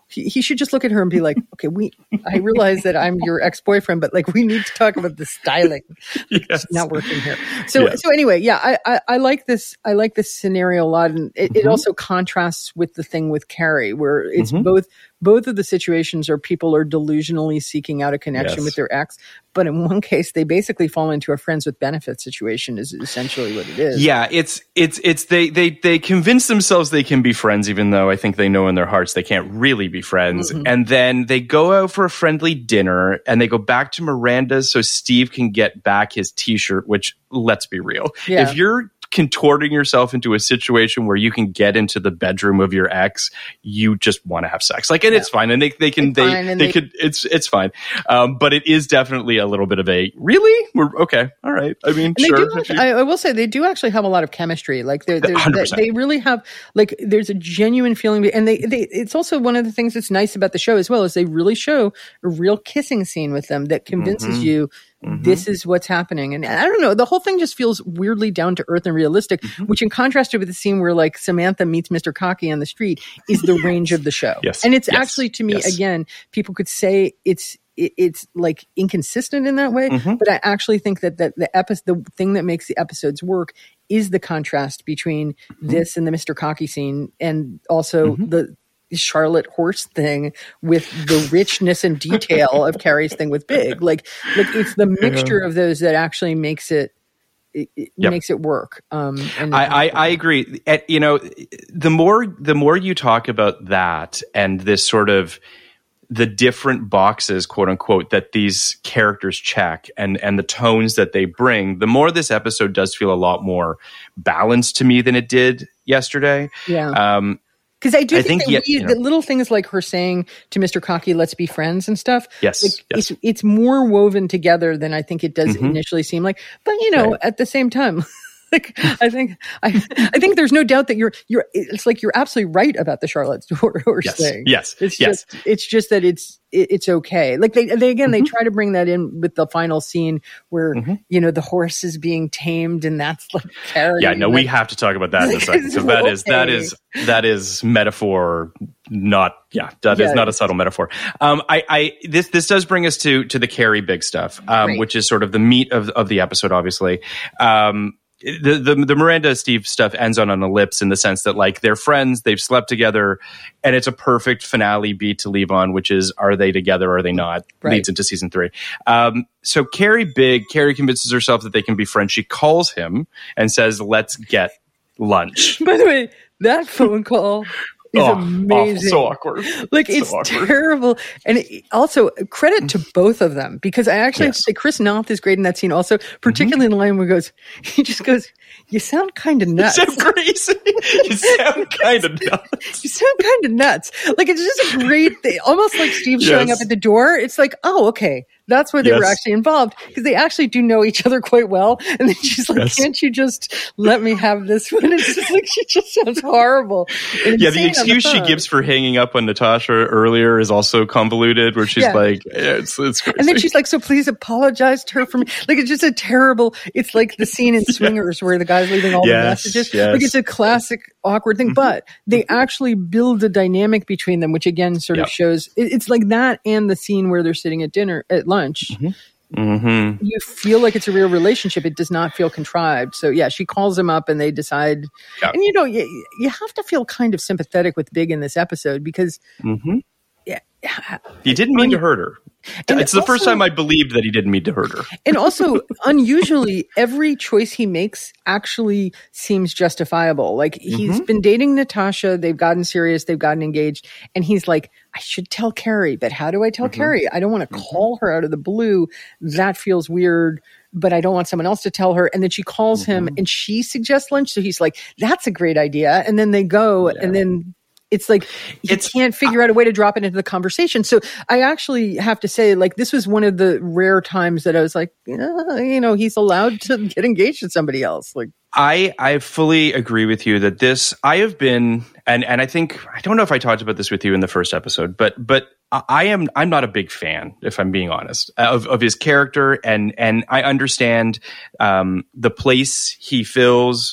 he, he should just look at her and be like, okay, we, I realize that I'm your ex-boyfriend, but like, we need to talk about the styling. Yes. It's not working here. So, Yes. so anyway, yeah, I, I, I like this. I like this scenario a lot. And it, Mm-hmm. it also contrasts with the thing with Carrie, where it's Mm-hmm. both, both of the situations are people are delusionally seeking out a connection Yes. with their ex. But in one case, they basically fall into a friends with benefits situation is essentially what it is. Yeah, it's it's it's they they they convince themselves they can be friends, even though I think they know in their hearts they can't really be friends. Mm-hmm. And then they go out for a friendly dinner, and they go back to Miranda's so Steve can get back his T-shirt. Which, let's be real, Yeah. if you're contorting yourself into a situation where you can get into the bedroom of your ex, you just want to have sex. Like, and Yeah. it's fine, and they they can It's they fine, they, and they- could it's it's fine. Um, but it is definitely a little bit of a really we're okay, all right. I mean, And sure. they do actually, I, I will say they do actually have a lot of chemistry. Like they're, they're, one hundred they, percent. they really have like there's a genuine feeling, and they, they it's also one of the things that's nice about the show as well is they really show a real kissing scene with them that convinces Mm-hmm. you this is what's happening. And I don't know, the whole thing just feels weirdly down to earth and realistic, Mm-hmm. which in contrast to with the scene where like Samantha meets Mister Cocky on the street is the range of the show. Yes. And it's Yes. actually to me Yes. again, people could say it's it- it's like inconsistent in that way, Mm-hmm. but I actually think that, that the epi- the thing that makes the episodes work is the contrast between Mm-hmm. this and the Mister Cocky scene, and also the Charlotte Horse thing with the richness and detail of Carrie's thing with Big. Like, like it's the mixture of those that actually makes it. It, it Yep. makes it work. Um, and I, I, I agree. And, you know, the more the more you talk about that and this sort of the different boxes, quote unquote, that these characters check and and the tones that they bring, the more this episode does feel a lot more balanced to me than it did yesterday. yeah. Um, Because I do I think, think that yet, we, you know- the little things like her saying to Mister Cocky, let's be friends and stuff. Yes, like, yes. It's, it's more woven together than I think it does Mhm. initially seem like. But, you know, Right. at the same time, like, I think, I, I think there's no doubt that you're, you're, it's like you're absolutely right about the Charlotte Horse Yes, thing. yes, It's yes. just, it's just that it's, it, it's okay. Like they, they again, Mm-hmm. they try to bring that in with the final scene where, you know, the horse is being tamed and that's like Carrie. yeah, no, and we that- have to talk about that in a Like, second. So that is that okay. is that is metaphor, not yeah, that is Yeah. not a subtle metaphor. Um, I, I this this does bring us to to the Carrie Big stuff, um, Great. which is sort of the meat of of the episode, obviously. Um, the, the the Miranda Steve stuff ends on an ellipse in the sense that like they're friends, they've slept together, and it's a perfect finale beat to leave on, which is are they together, are they not? Right. Leads into season three. Um, so Carrie Big, Carrie convinces herself that they can be friends. She calls him and says, "Let's get lunch." By the way, that phone call is Oh, amazing. awful, so awkward. Like So it's awkward. terrible, and it, also credit to both of them because I actually have to Yes. say Chris Noth is great in that scene. Also, particularly in the line where he goes, he just goes, "You sound kind of You nuts. sound crazy. You sound kind of nuts. You sound kind of nuts." Like it's just a great thing, almost like Steve showing Yes. up at the door. It's like, oh, okay, that's where they were Yes. actually involved because they actually do know each other quite well. And then she's like, Yes. "Can't you just let me have this one?" It's just like she just sounds horrible. And Yeah, insane the on excuse she phone. gives for hanging up on Natasha earlier is also convoluted, where she's Yeah. like, yeah, it's, it's crazy. And then she's like, "So please apologize to her for me." Like it's just a terrible. It's like the scene in Swingers where the guy's leaving all Yes, the messages. yes. Like it's a classic awkward thing, but they actually build a dynamic between them, which again sort Yep. of shows. It, it's like that and the scene where they're sitting at dinner at lunch. Mm-hmm. You feel like it's a real relationship. It does not feel contrived. So yeah, she calls him up and they decide. Yeah. And you know, you, you have to feel kind of sympathetic with Big in this episode because. Mm-hmm. Yeah, He didn't mean to hurt her. And It's the first also- time I believed that he didn't mean to hurt her. And also, unusually, every choice he makes actually seems justifiable. Like, he's been dating Natasha, they've gotten serious, they've gotten engaged, and he's like, I should tell Carrie, but how do I tell Carrie? I don't want to call her out of the blue. That feels weird, but I don't want someone else to tell her. And then she calls him and she suggests lunch. So he's like, that's a great idea. And then they go, and then it's like he It's- can't figure out a way to drop it into the conversation. So I actually have to say, like, this was one of the rare times that I was like, yeah, you know, he's allowed to get engaged with somebody else. Like, I I fully agree with you that this I have been and and I think I don't know if I talked about this with you in the first episode, but but I am I'm not a big fan, if I'm being honest, of, of his character, and and I understand um, the place he fills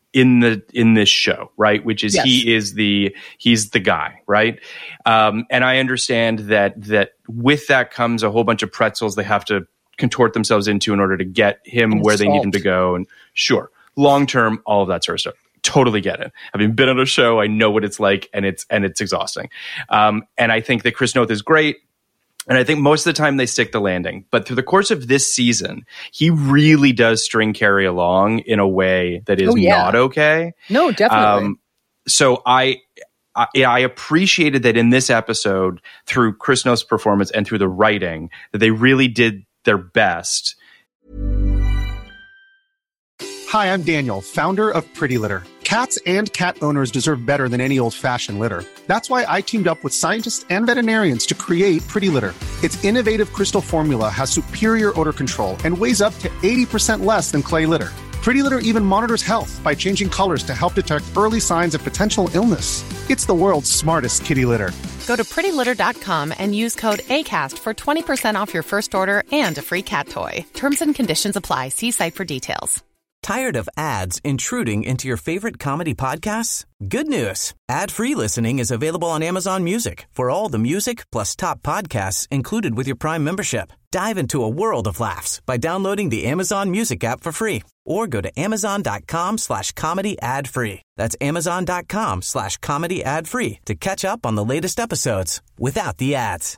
in the in this show, right? Which is yes. he is the he's the guy, right? Um, and I understand that that with that comes a whole bunch of pretzels they have to contort themselves into in order to get him and where salt. They need him to go. And sure, long term, all of that sort of stuff. Totally get it. Having been on a show, I know what it's like, and it's and it's exhausting. Um, and I think that Chris Noth is great. And I think most of the time they stick the landing. But through the course of this season, he really does string Carrie along in a way that is oh, yeah. not okay. No, definitely. Um, so I, I I appreciated that in this episode, through Chris Noth's performance and through the writing, that they really did their best. Hi, I'm Daniel, founder of Pretty Litter. Cats and cat owners deserve better than any old-fashioned litter. That's why I teamed up with scientists and veterinarians to create Pretty Litter. Its innovative crystal formula has superior odor control and weighs up to eighty percent less than clay litter. Pretty Litter even monitors health by changing colors to help detect early signs of potential illness. It's the world's smartest kitty litter. Go to pretty litter dot com and use code ACAST for twenty percent off your first order and a free cat toy. Terms and conditions apply. See site for details. Tired of ads intruding into your favorite comedy podcasts? Good news. Ad-free listening is available on Amazon Music for all the music plus top podcasts included with your Prime membership. Dive into a world of laughs by downloading the Amazon Music app for free or go to amazon.com slash comedy ad free. That's amazon.com slash comedy ad free to catch up on the latest episodes without the ads.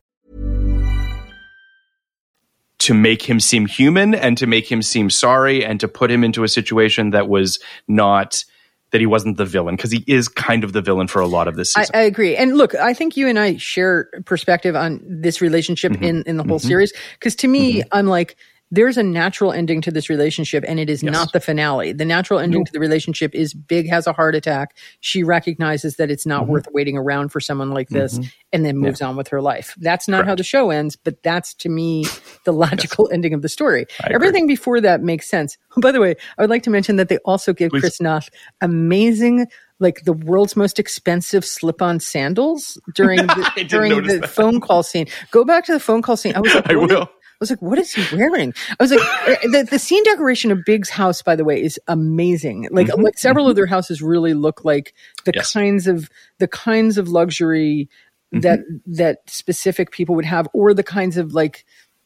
To make him seem human and to make him seem sorry and to put him into a situation that was not, that he wasn't the villain, because he is kind of the villain for a lot of this season. I, I agree. And look, I think you and I share perspective on this relationship mm-hmm. in, in the whole mm-hmm. series, because to me, mm-hmm. I'm like, there's a natural ending to this relationship, and it is yes. not the finale. The natural ending nope. to the relationship is Big has a heart attack. She recognizes that it's not mm-hmm. worth waiting around for someone like this, mm-hmm. and then moves yeah. on with her life. That's not Correct. How the show ends, but that's, to me, the logical yes. ending of the story. Everything before that makes sense. By the way, I would like to mention that they also give Please. Chris Noth amazing, like the world's most expensive slip-on sandals during the, during the phone call scene. Go back to the phone call scene. I was like, I will. I was like, what is he wearing? I was like, the, the scene decoration of Big's house, by the way, is amazing. Like, mm-hmm. like several of their houses really look like the yes. kinds of the kinds of luxury mm-hmm. that that specific people would have, or the kinds of like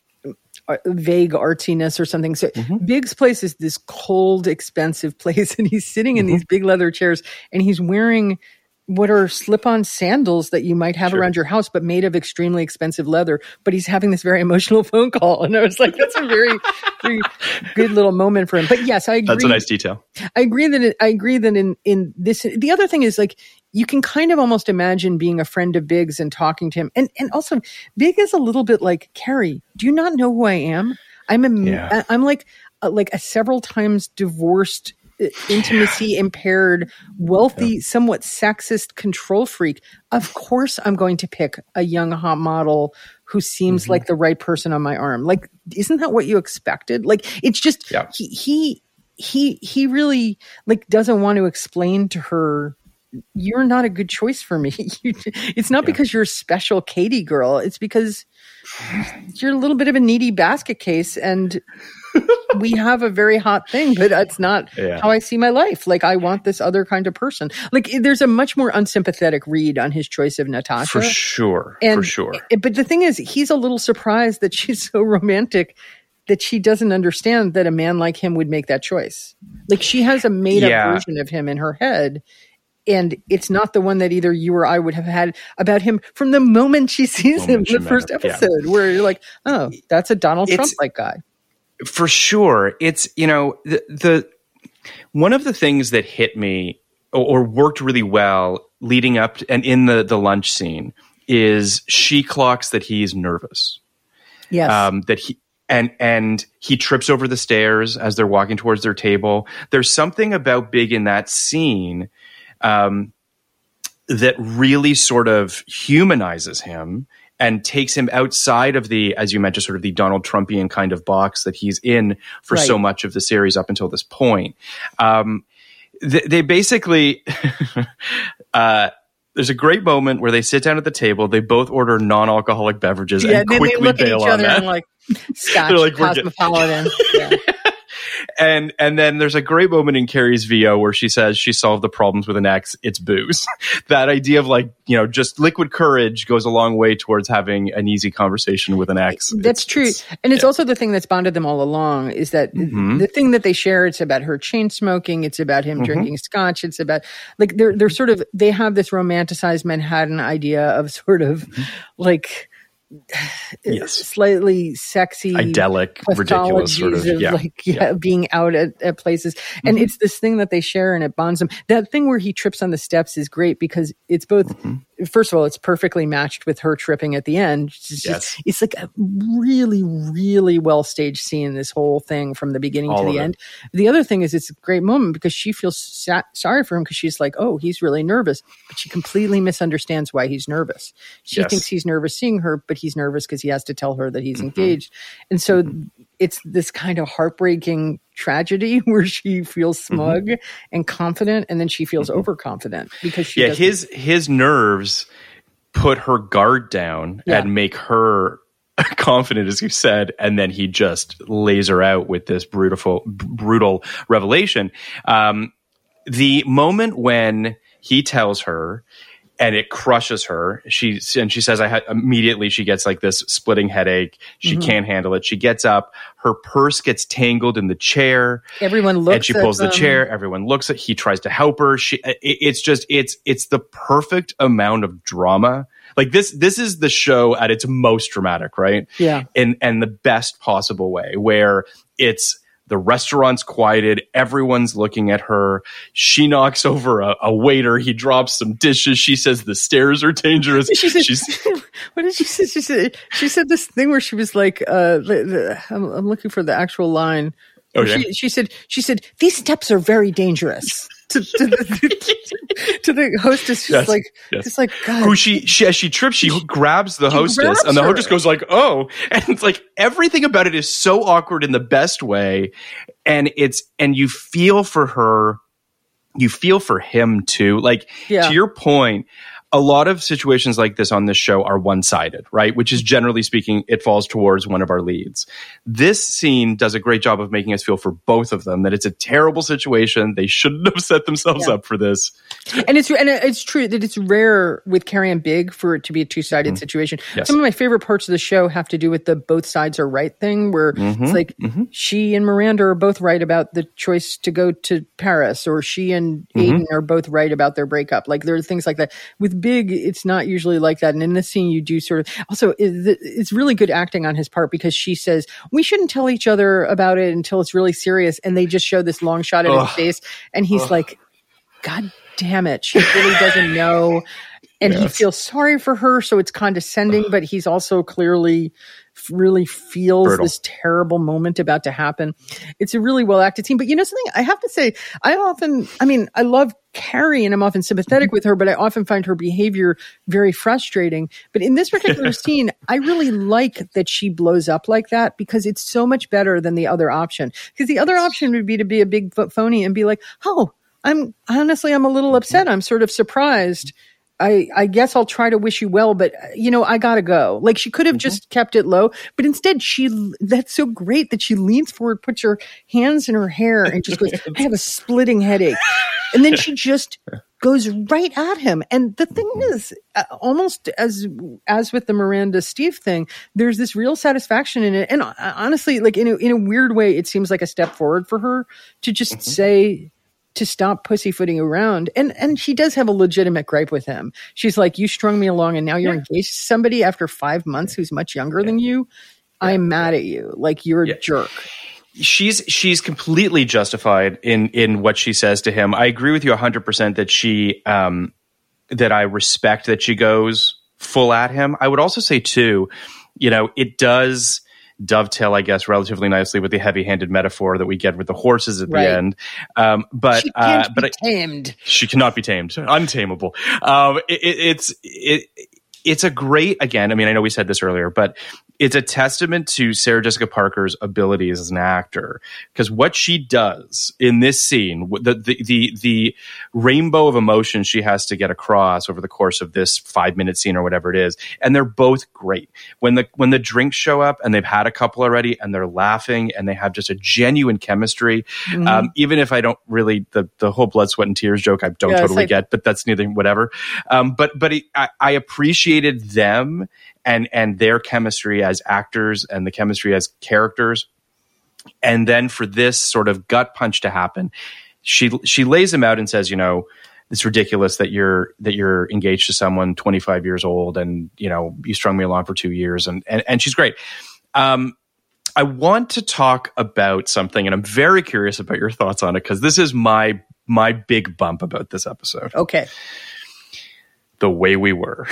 uh, vague artsiness or something. So mm-hmm. Big's place is this cold, expensive place, and he's sitting in mm-hmm. these big leather chairs, and he's wearing what are slip-on sandals that you might have sure. around your house, but made of extremely expensive leather. But he's having this very emotional phone call. And I was like, that's a very, very good little moment for him. But yes, I agree. That's a nice detail. I agree that it, I agree that in, in this, the other thing is like, you can kind of almost imagine being a friend of Big's and talking to him. And, and also Big is a little bit like, Carrie, do you not know who I am? I'm a, yeah. I'm like, a, like a several times divorced, intimacy impaired, wealthy, yeah. somewhat sexist control freak. Of course I'm going to pick a young hot model who seems mm-hmm. like the right person on my arm. Like, isn't that what you expected? Like, it's just, yeah. he, he, he, he really like doesn't want to explain to her, you're not a good choice for me. It's not yeah. because you're a special Katie girl. It's because you're a little bit of a needy basket case, and we have a very hot thing, but it's not yeah. how I see my life. Like, I want this other kind of person. Like, there's a much more unsympathetic read on his choice of Natasha. For sure. And, for sure. But the thing is, he's a little surprised that she's so romantic that she doesn't understand that a man like him would make that choice. Like, she has a made up yeah. version of him in her head. And it's not the one that either you or I would have had about him from the moment she sees moment him in the first him. episode, yeah. where you're like, oh, that's a Donald Trump-like guy. For sure. It's, you know, the, the one of the things that hit me or, or worked really well leading up to, and in the, the lunch scene is she clocks that he's nervous. Yes. Um, that he, and, and he trips over the stairs as they're walking towards their table. There's something about Big in that scene um, that really sort of humanizes him and takes him outside of the, as you mentioned, sort of the Donald Trumpian kind of box that he's in for right. so much of the series up until this point. Um, they, they basically, uh, there's a great moment where they sit down at the table. They both order non-alcoholic beverages yeah, and quickly they look bail at each on other that. And like, Scotch, like, Cosmopolitan. yeah. and and then there's a great moment in Carrie's V O where she says she solved the problems with an ex. It's booze. That idea of like, you know, just liquid courage goes a long way towards having an easy conversation with an ex. That's it's, true. It's, and it's yeah. also the thing that's bonded them all along is that mm-hmm. the thing that they share, it's about her chain smoking. It's about him mm-hmm. drinking scotch. It's about like, they're, they're sort of, they have this romanticized Manhattan idea of sort of mm-hmm. like, yes. slightly sexy, idyllic, ridiculous sort of, of yeah. like yeah, yeah. being out at, at places. And mm-hmm. it's this thing that they share and it bonds them. That thing where he trips on the steps is great because it's both, mm-hmm. first of all, it's perfectly matched with her tripping at the end. It's, just, yes. it's like a really, really well staged scene, this whole thing from the beginning all to the it. end. The other thing is it's a great moment because she feels sa- sorry for him because she's like, oh, he's really nervous. But she completely misunderstands why he's nervous. She yes. thinks he's nervous seeing her, but he's nervous because he has to tell her that he's mm-hmm. engaged. And so mm-hmm. it's this kind of heartbreaking tragedy where she feels smug mm-hmm. and confident, and then she feels mm-hmm. overconfident because she yeah doesn't- his his nerves put her guard down yeah. and make her confident, as you said, and then he just lays her out with this brutal brutal revelation. Um, the moment when he tells her and it crushes her. She and she says, "I had immediately." She gets like this splitting headache. She mm-hmm. can't handle it. She gets up. Her purse gets tangled in the chair. Everyone looks. And she pulls at the chair. Everyone looks at. He tries to help her. She. It, it's just. It's. It's the perfect amount of drama. Like this. This is the show at its most dramatic, right? Yeah. And and the best possible way, where it's. The restaurant's quieted. Everyone's looking at her. She knocks over a, a waiter. He drops some dishes. She says the stairs are dangerous. She said, She's, what did she say? She said, she said this thing where she was like, uh, I'm, I'm looking for the actual line. Oh, yeah? she, she said, she said, these steps are very dangerous. to, to, the, to the hostess, she's yes, like, yes. it's like, God. Who she, she, as she trips, she grabs the she hostess, grabs and the her. hostess goes like, "Oh," and it's like everything about it is so awkward in the best way, and it's and you feel for her, you feel for him too. Like yeah. to your point, a lot of situations like this on this show are one-sided, right? Which is generally speaking, it falls towards one of our leads. This scene does a great job of making us feel for both of them, that it's a terrible situation. They shouldn't have set themselves yeah. up for this. And it's and it's true that it's rare with Carrie and Big for it to be a two-sided mm-hmm. situation. Yes. Some of my favorite parts of the show have to do with the both sides are right thing, where mm-hmm. it's like mm-hmm. she and Miranda are both right about the choice to go to Paris, or she and mm-hmm. Aiden are both right about their breakup. Like there are things like that. With Big, it's not usually like that. And in this scene, you do sort of also it's really good acting on his part because she says we shouldn't tell each other about it until it's really serious, and they just show this long shot of his face, and he's Ugh. like, God damn it, she really doesn't know. And yes. he feels sorry for her, so it's condescending, Ugh. but he's also clearly really feels Brutal. This terrible moment about to happen. It's a really well acted scene. But you know something? I have to say, I often, I mean, I love Carrie and I'm often sympathetic with her, but I often find her behavior very frustrating. But in this particular scene, I really like that she blows up like that because it's so much better than the other option. Because the other option would be to be a big phony and be like, oh, I'm honestly, I'm a little upset. I'm sort of surprised. I, I guess I'll try to wish you well, but you know, I gotta go. Like she could have mm-hmm. just kept it low, but instead she, that's so great that she leans forward, puts her hands in her hair and just goes, I have a splitting headache. And then she just goes right at him. And the thing is, uh, almost as, as with the Miranda Steve thing, there's this real satisfaction in it. And uh, honestly, like in a, in a weird way, it seems like a step forward for her to just mm-hmm. say, to stop pussyfooting around. And and she does have a legitimate gripe with him. She's like, you strung me along and now you're yeah. engaged to somebody after five months who's much younger yeah. than you. Yeah. I'm mad at you. Like you're yeah. a jerk. She's she's completely justified in in what she says to him. I agree with you one hundred percent that she um that I respect that she goes full at him. I would also say too, you know, it does dovetail, I guess, relatively nicely with the heavy-handed metaphor that we get with the horses at right. the end. Um, but she can't uh, but be tamed. I, she cannot be tamed, untamable. Um, it, it, it's it it's a great, again, I mean, I know we said this earlier, but it's a testament to Sarah Jessica Parker's abilities as an actor, because what she does in this scene, the, the the the rainbow of emotions she has to get across over the course of this five minute scene or whatever it is, and they're both great. When the when the drinks show up and they've had a couple already and they're laughing and they have just a genuine chemistry, mm-hmm. um, even if I don't really the the whole blood, sweat, and tears joke I don't yeah, totally like, get, but that's neither whatever. Um, but but it, I, I appreciated them and and their chemistry as actors and the chemistry as characters. And then for this sort of gut punch to happen, she she lays him out and says, you know, it's ridiculous that you're that you're engaged to someone twenty-five years old and, you know, you strung me along for two years. And and, and she's great. Um, I want to talk about something, and I'm very curious about your thoughts on it, because this is my my big bump about this episode. Okay. The Way We Were.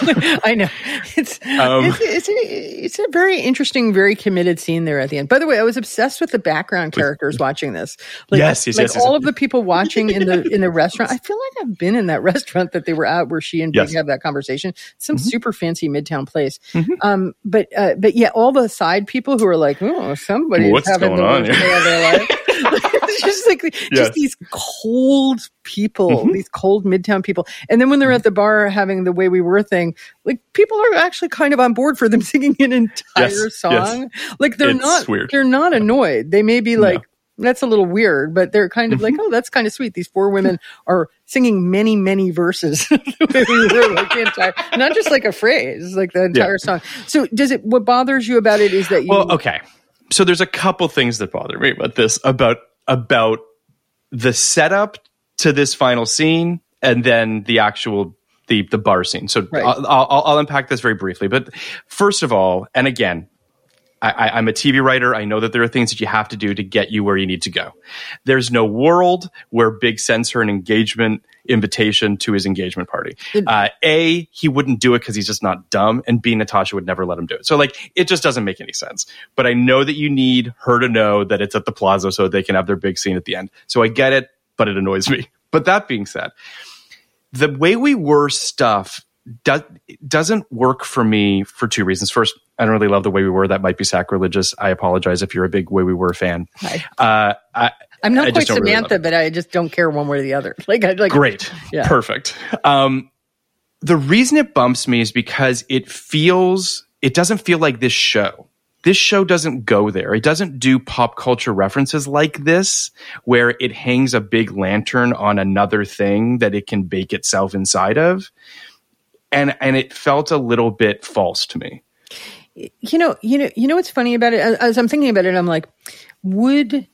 I know. It's, um, it's, it's, a, it's a very interesting, very committed scene there at the end. By the way, I was obsessed with the background characters watching this. Like, yes, yes, like yes. all yes. of the people watching in the in the restaurant. I feel like I've been in that restaurant that they were at where she and Big yes. have that conversation. Some mm-hmm. super fancy Midtown place. Mm-hmm. Um, but uh, but yeah, all the side people who are like, oh, somebody's What's having going the on worst day of their life. It's just like yes. just these cold people, mm-hmm. these cold Midtown people. And then when they're at the bar having the Way We Were thing, like people are actually kind of on board for them singing an entire yes. song. Yes. Like they're it's not weird. they're not annoyed. They may be like, no. that's a little weird, but they're kind of mm-hmm. like, oh, that's kind of sweet. These four women are singing many, many verses the way we were, like the entire, not just like a phrase, like the entire yeah. song. So does it, what bothers you about it is that you. Well, okay. So there's a couple things that bother me about this, about, about the setup to this final scene and then the actual, the, the bar scene. So right. I'll, I'll, I'll unpack this very briefly, but first of all, and again, I, I'm a T V writer. I know that there are things that you have to do to get you where you need to go. There's no world where Big sends her an engagement invitation to his engagement party. Uh, A, he wouldn't do it because he's just not dumb. And B, Natasha would never let him do it. So like, it just doesn't make any sense. But I know that you need her to know that it's at the Plaza so they can have their big scene at the end. So I get it, but it annoys me. But that being said, the Way We Were stuff does, doesn't work for me for two reasons. First, I don't really love The Way We Were. That might be sacrilegious. I apologize if you're a big Way We Were fan. Uh, I, I'm not I quite Samantha, really but I just don't care one way or the other. Like, I like great, yeah. perfect. Um, the reason it bumps me is because it feels, it doesn't feel like this show. This show doesn't go there. It doesn't do pop culture references like this, where it hangs a big lantern on another thing that it can bake itself inside of. And and it felt a little bit false to me. You know, you know, you know what's funny about it? As, as I'm thinking about it, I'm like, would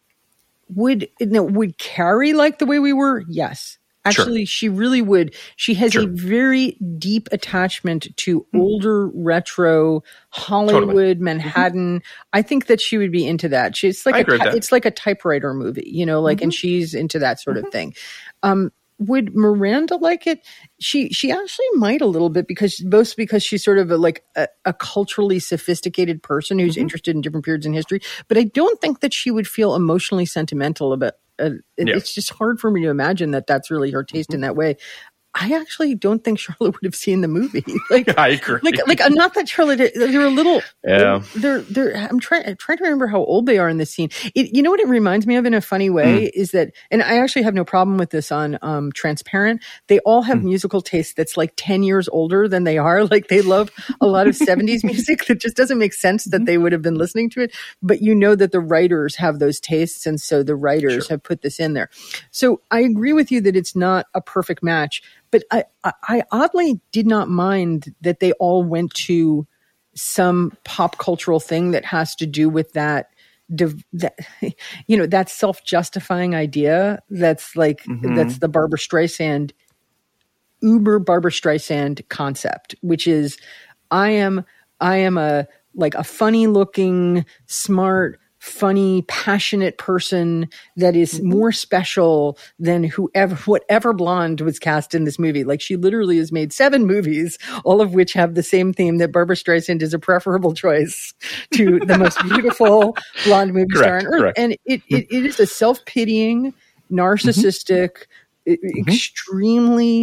would no, would Carrie like The Way We Were? Yes. Actually, sure. she really would. She has sure. a very deep attachment to mm-hmm. older, retro Hollywood, totally. Manhattan. Mm-hmm. I think that she would be into that. She's like a, it's like a typewriter movie, you know, like, mm-hmm. and she's into that sort mm-hmm. of thing. Um, would Miranda like it? She she actually might a little bit, because both because she's sort of a, like a, a culturally sophisticated person who's mm-hmm. interested in different periods in history. But I don't think that she would feel emotionally sentimental about. Uh, it, yeah. It's just hard for me to imagine that that's really her taste mm-hmm. in that way. I actually don't think Charlotte would have seen the movie. Like, I agree. Like, like, not that Charlotte, they're a little, yeah. they're, they're, they're I'm trying, I'm trying to remember how old they are in this scene. It, you know what it reminds me of in a funny way mm. is that, and I actually have no problem with this on, um, Transparent. They all have mm. musical taste that's like ten years older than they are. Like they love a lot of seventies music that just doesn't make sense that they would have been listening to it. But you know that the writers have those tastes. And so the writers sure. have put this in there. So I agree with you that it's not a perfect match. But I, I oddly did not mind that they all went to some pop cultural thing that has to do with that, that you know, that self-justifying idea. That's like, mm-hmm. that's the Barbra Streisand, uber Barbra Streisand concept, which is I am, I am a, like a funny looking, smart, funny, passionate person that is more special than whoever, whatever blonde was cast in this movie. Like she literally has made seven movies, all of which have the same theme, that Barbra Streisand is a preferable choice to the most beautiful blonde movie correct, star on earth. Correct. And it, it, it is a self-pitying, narcissistic, mm-hmm. extremely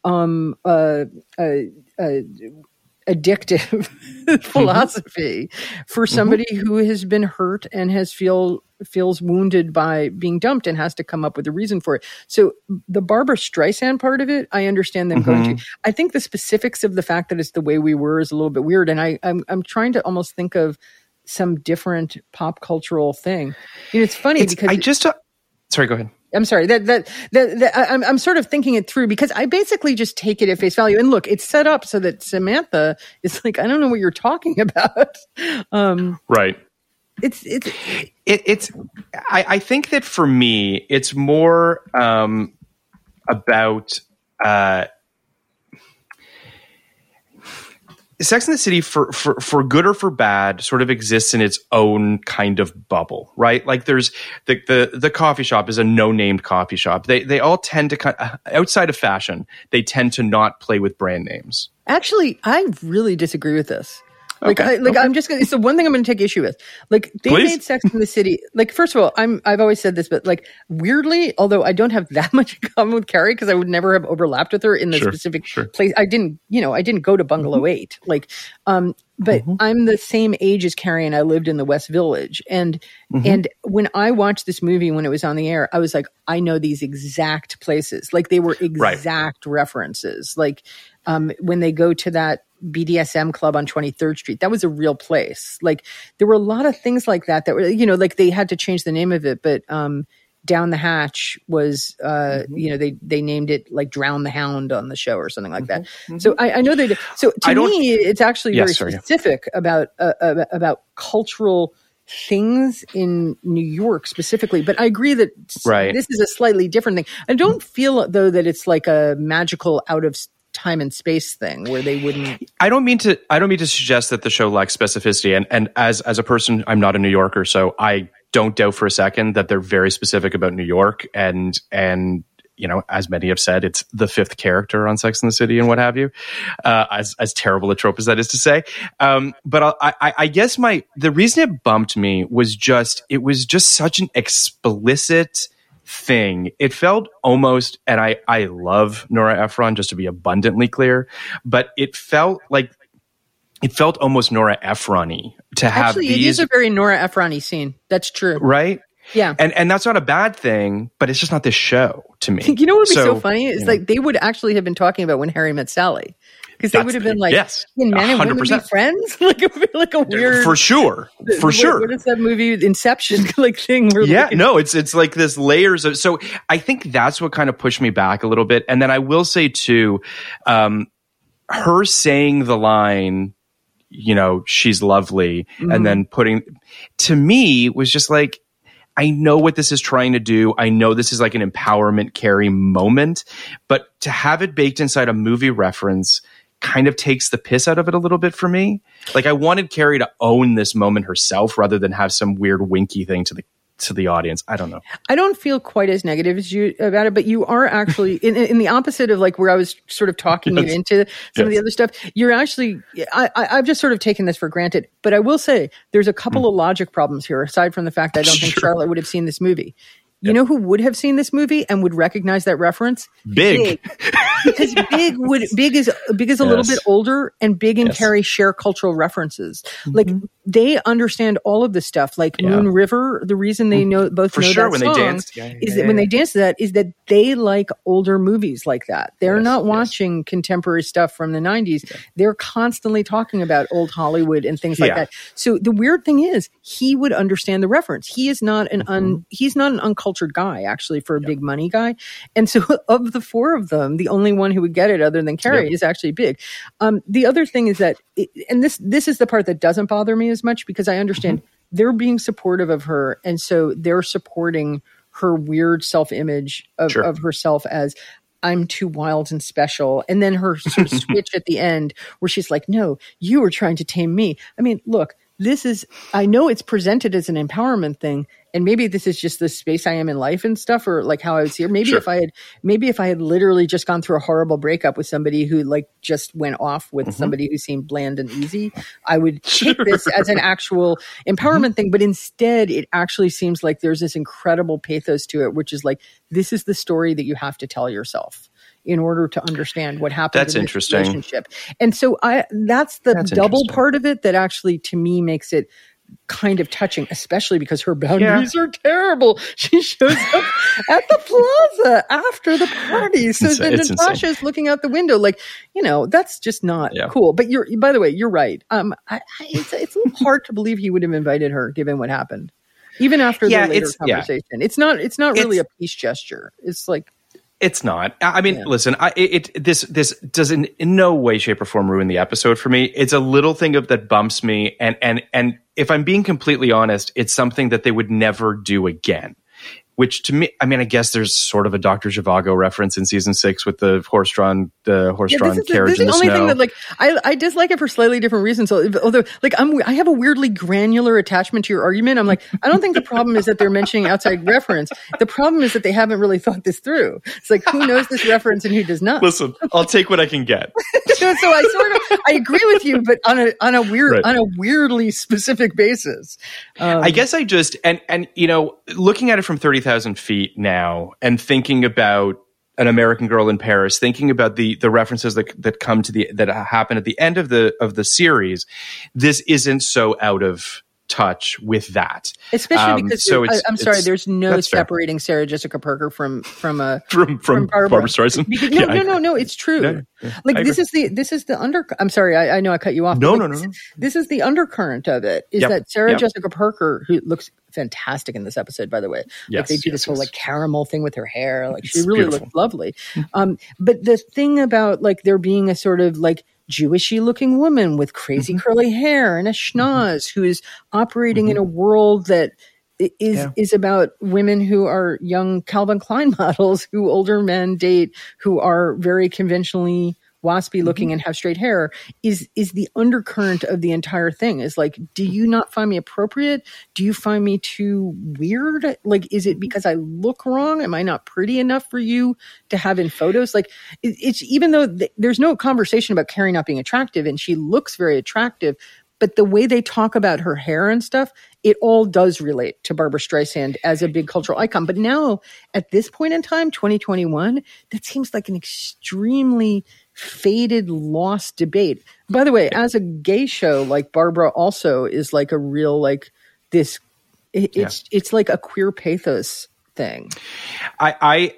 um, uh, uh, uh, addictive philosophy for somebody mm-hmm. who has been hurt and has feel feels wounded by being dumped and has to come up with a reason for it. So the Barbara Streisand part of it, I understand them mm-hmm. going to. I think the specifics of the fact that it's the way we were is a little bit weird, and I I'm I'm trying to almost think of some different pop cultural thing. You know, it's funny it's, because I just uh, sorry, go ahead. I'm sorry that that, that, that I'm, I'm sort of thinking it through because I basically just take it at face value. And look, it's set up so that Samantha is like, I don't know what you're talking about. Um, right. It's it's it, it's. I, I think that for me, it's more um, about. Uh, Sex and the City, for, for for good or for bad, sort of exists in its own kind of bubble, right? Like there's the the the coffee shop is a no-named coffee shop. They they all tend to kind of, outside of fashion, they tend to not play with brand names. Actually, I really disagree with this. Like, okay. I, like okay. I'm just gonna, it's the one thing I'm going to take issue with. Like, they Please? made Sex and the City. Like, first of all, I'm, I've always said this, but like, weirdly, although I don't have that much in common with Carrie because I would never have overlapped with her in the sure, specific sure. place. I didn't, you know, I didn't go to Bungalow mm-hmm. eight. Like, um, but mm-hmm. I'm the same age as Carrie and I lived in the West Village. And, mm-hmm. and when I watched this movie, when it was on the air, I was like, I know these exact places. Like, they were exact right. references. Like, um, when they go to that B D S M club on twenty-third Street, that was a real place. Like, there were a lot of things like that that were, you know, like they had to change the name of it, but um, Down the Hatch was, uh, mm-hmm. you know, they they named it like Drown the Hound on the show or something like that. Mm-hmm. So I, I know they did. So to me, it's actually yes, very sorry. specific about uh, about cultural things in New York specifically. But I agree that right. this is a slightly different thing. I don't feel though that it's like a magical out of time and space thing where they wouldn't. I don't mean to. I don't mean to suggest that the show lacks specificity. And and as as a person, I'm not a New Yorker, so I don't doubt for a second that they're very specific about New York. And and you know, as many have said, it's the fifth character on Sex and the City and what have you. Uh, as as terrible a trope as that is to say, um, but I, I I guess my the reason it bumped me was just it was just such an explicit thing. It felt almost, and I, I love Nora Ephron, just to be abundantly clear, but it felt like, it felt almost Nora Ephron-y to have Actually, these. It is a very Nora Ephron-y scene. That's true. Right? Yeah. And and that's not a bad thing, but it's just not this show to me. You know what would be so, so funny? It's you like know. they would actually have been talking about When Harry Met Sally. Because they would have been like, yes, can men and women be friends? like, a, like a weird... For sure. For what, sure. What is that movie, Inception, like thing? Where yeah, like, no, it's it's like this layers of... So I think that's what kind of pushed me back a little bit. And then I will say, too, um, her saying the line, you know, she's lovely, mm-hmm. and then putting... To me, was just like... I know what this is trying to do. I know this is like an empowerment Carrie moment, but to have it baked inside a movie reference kind of takes the piss out of it a little bit for me. Like, I wanted Carrie to own this moment herself rather than have some weird winky thing to the to the audience. I don't know. I don't feel quite as negative as you about it, but you are actually in, in the opposite of like where I was sort of talking yes. you into some yes. of the other stuff. You're actually, I, I, I've just sort of taken this for granted, but I will say there's a couple mm. of logic problems here, aside from the fact that I don't sure. think Charlotte would have seen this movie. You yep. know who would have seen this movie and would recognize that reference? Big. Big. Because Big would Big is Big is a yes. little bit older, and Big and yes. Carrie share cultural references. Mm-hmm. Like, they understand all of this stuff. Like yeah. Moon River, the reason they know both For know sure, that when song they danced. Yeah, yeah, is yeah, that yeah. when they dance to that is that they like older movies like that. They're yes, not yes. watching contemporary stuff from the nineties. Yeah. They're constantly talking about old Hollywood and things like yeah. that. So the weird thing is, he would understand the reference. He is not an mm-hmm. un he's not an uncultured guy, actually. For a yep. big money guy. And so of the four of them, the only one who would get it other than Carrie yep. is actually Big. Um, the other thing is that, it, and this this is the part that doesn't bother me as much, because I understand mm-hmm. they're being supportive of her. And so they're supporting her weird self-image of, sure. of herself as, I'm too wild and special. And then her sort of switch at the end where she's like, no, you were trying to tame me. I mean, look, this is, I know it's presented as an empowerment thing, and maybe this is just the space I am in life and stuff, or like how I was here. Maybe sure. if I had, maybe if I had literally just gone through a horrible breakup with somebody who like just went off with mm-hmm. somebody who seemed bland and easy, I would take sure. this as an actual empowerment mm-hmm. thing. But instead, it actually seems like there's this incredible pathos to it, which is like, this is the story that you have to tell yourself. in order to understand what happened That's in this interesting. relationship. And so I that's the That's double interesting. part of it that actually to me makes it kind of touching, especially because her boundaries Yeah. are terrible. She shows up at the plaza after the party. So It's- then it's Natasha's insane. looking out the window like, you know, that's just not Yeah. cool. But you're, by the way, you're right. Um, I, I, it's, it's a little hard to believe he would have invited her given what happened. Even after Yeah, the later it's- yeah. conversation. It's not, it's not really It's- a peace gesture. It's like, It's not. I I mean, Yeah. listen. I, it, it this this doesn't in no way, shape, or form ruin the episode for me. It's a little thing of that bumps me, and and and if I'm being completely honest, it's something that they would never do again. Which to me, I mean, I guess there's sort of a Doctor Zhivago reference in season six with the horse-drawn, the horse-drawn this is the, carriage this is in the the only snow. thing that like I, I dislike it for slightly different reasons. So, although like I'm I have a weirdly granular attachment to your argument. I'm like I don't think the problem is that they're mentioning outside reference. The problem is that they haven't really thought this through. It's like who knows this reference and who does not. Listen, I'll take what I can get. so, so I sort of I agree with you, but on a on a weird Right. on a weirdly specific basis. Um, I guess I just and and you know, looking at it from thirty thousand feet now and thinking about An American Girl in Paris, thinking about the the references that that come to the that happen at the end of the of the series, this isn't so out of touch with that. Especially Um, because so there- I, it's- I'm sorry, it's- there's no that's fair. separating Sarah Jessica Parker from from a from from, Barbara. Barbara Streisand. Because, no, Yeah, no, I- no, no. It's true. No, yeah, like I this agree. is the this is the under. I'm sorry, I, I know I cut you off. No, but, no, like, no, this, no. is- This is the undercurrent of it. Is Yep, that Sarah yep. Jessica Parker, who looks fantastic in this episode, by the way. Like Yes, they do this yes, whole yes. like caramel thing with her hair. Like she It's really beautiful. looks lovely. Um, but the thing about like there being a sort of like Jewishy looking woman with crazy Mm-hmm. curly hair and a schnoz who is operating in a world that i- is Yeah. is about women who are young Calvin Klein models who older men date who are very conventionally waspy looking and have straight hair is is the undercurrent of the entire thing. Is like, do you not find me appropriate? Do you find me too weird? Like, is it because I look wrong? Am I not pretty enough for you to have in photos? Like, it, it's even though th- there's no conversation about Carrie not being attractive and she looks very attractive, but the way they talk about her hair and stuff, it all does relate to Barbara Streisand as a big cultural icon. But now, at this point in time, twenty twenty-one, that seems like an extremely faded, lost debate. By the way, as a gay show, like Barbara also is like a real, like this, it, it's, it's like a queer pathos thing. I, I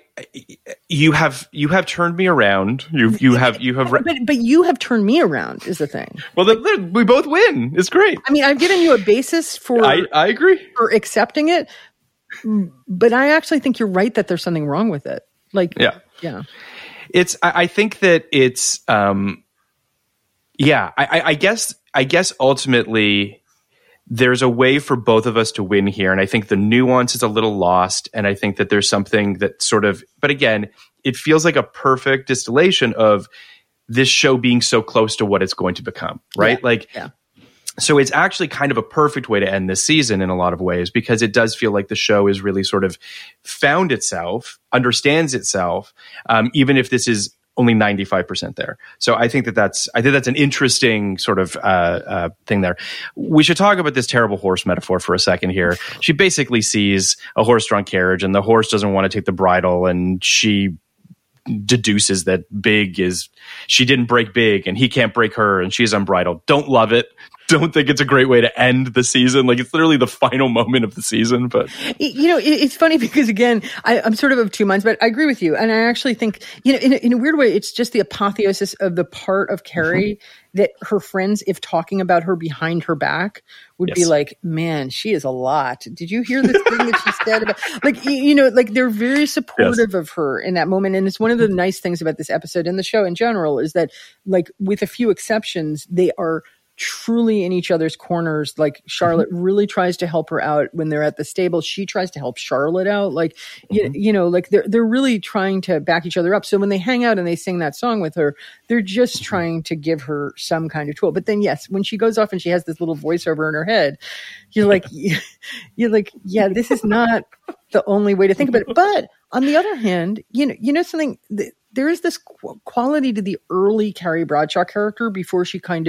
you have you have turned me around. You you have you have. Re- But, but you have turned me around is the thing. well, then, then we both win. It's great. I mean, I've given you a basis for I I agree. for accepting it, but I actually think you're right that there's something wrong with it. Like, Yeah. yeah. It's. I, I think that it's. Um, yeah. I, I, I guess. I guess ultimately, there's a way for both of us to win here, and I think the nuance is a little lost. And I think that there's something that sort of. But again, it feels like a perfect distillation of this show being so close to what it's going to become. Right. Yeah. Like. Yeah. So it's actually kind of a perfect way to end this season in a lot of ways, because it does feel like the show is really sort of found itself, understands itself, um, even if this is only ninety-five percent there. So I think that that's, I think that's an interesting sort of uh, uh, thing there. We should talk about this terrible horse metaphor for a second here. She basically sees a horse-drawn carriage and the horse doesn't want to take the bridle, and she deduces that Big is, she didn't break Big and he can't break her and she's unbridled. Don't love it. Don't think it's a great way to end the season. Like, it's literally the final moment of the season. But You know, it, it's funny because, again, I, I'm sort of of two minds, but I agree with you. And I actually think, you know, in a, in a weird way, it's just the apotheosis of the part of Carrie mm-hmm. that her friends, if talking about her behind her back, would Yes. be like, man, she is a lot. Did you hear this thing that she said about, like, you, you know, like they're very supportive yes. of her in that moment. And it's one of the nice things about this episode and the show in general is that, like, with a few exceptions, they are truly in each other's corners. Like, Charlotte mm-hmm. really tries to help her out when they're at the stable. She tries to help Charlotte out. Like, mm-hmm. you, you know, like they're, they're really trying to back each other up. So when they hang out and they sing that song with her, they're just mm-hmm. trying to give her some kind of tool. But then, yes, when she goes off and she has this little voiceover in her head, you're like, you're like, yeah, this is not the only way to think about it. But on the other hand, you know, you know, something, th- there is this qu- quality to the early Carrie Bradshaw character before she kind of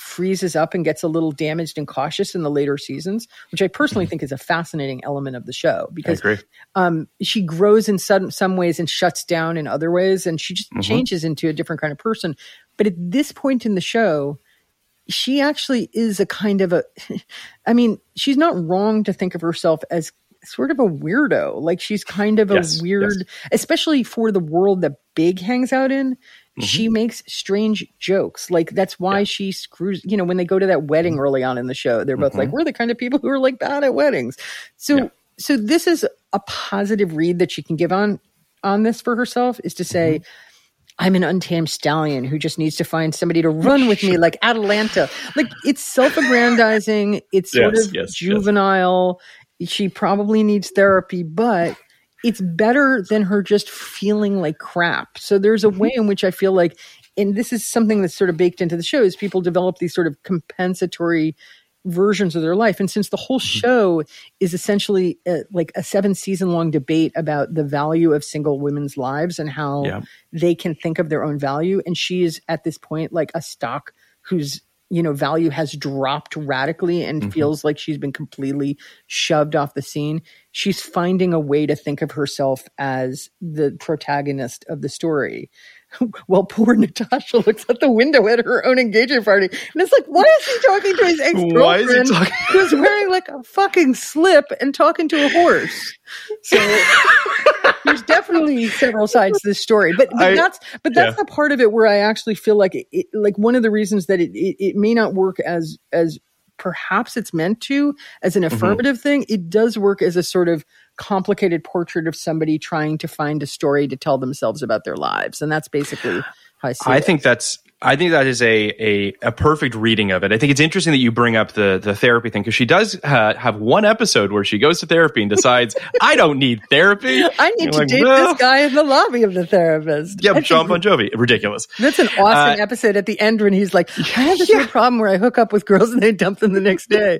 freezes up and gets a little damaged and cautious in the later seasons, which I personally think is a fascinating element of the show because um, she grows in some, some ways and shuts down in other ways. And she just mm-hmm. changes into a different kind of person. But at this point in the show, she actually is a kind of a, I mean, she's not wrong to think of herself as sort of a weirdo. Like she's kind of a yes, weird, yes. especially for the world that Big hangs out in. Mm-hmm. She makes strange jokes. Like that's why yeah. she screws, you know, when they go to that wedding early on in the show, they're both mm-hmm. like, we're the kind of people who are like bad at weddings. So, yeah. so this is a positive read that she can give on, on this for herself is to say, mm-hmm. I'm an untamed stallion who just needs to find somebody to run with me like Atalanta. Like it's self-aggrandizing. It's sort yes, of yes, juvenile. Yes. She probably needs therapy, but it's better than her just feeling like crap. So there's a way in which I feel like, and this is something that's sort of baked into the show, is people develop these sort of compensatory versions of their life. And since the whole show is essentially a, like a seven season long debate about the value of single women's lives and how yeah. they can think of their own value. And she is at this point like a stock whose, you know, value has dropped radically and mm-hmm. feels like she's been completely shoved off the scene. She's finding a way to think of herself as the protagonist of the story. Well, poor Natasha looks out the window at her own engagement party. And it's like, why is he talking to his ex-girlfriend talking- who's wearing like a fucking slip and talking to a horse? So there's definitely several sides to this story. But, but I, that's but that's yeah. the part of it where I actually feel like it, it, like one of the reasons that it, it, it may not work as as perhaps it's meant to as an affirmative mm-hmm. thing, it does work as a sort of complicated portrait of somebody trying to find a story to tell themselves about their lives. And that's basically how I see I it. think that's, I think that is a, a, a perfect reading of it. I think it's interesting that you bring up the, the therapy thing because she does uh, have one episode where she goes to therapy and decides, I don't need therapy. I need You're to like, date well, this guy in the lobby of the therapist. Yeah, John Bon Jovi. Ridiculous. That's an awesome uh, episode at the end when he's like, I have this yeah. weird problem where I hook up with girls and they dump them the next day.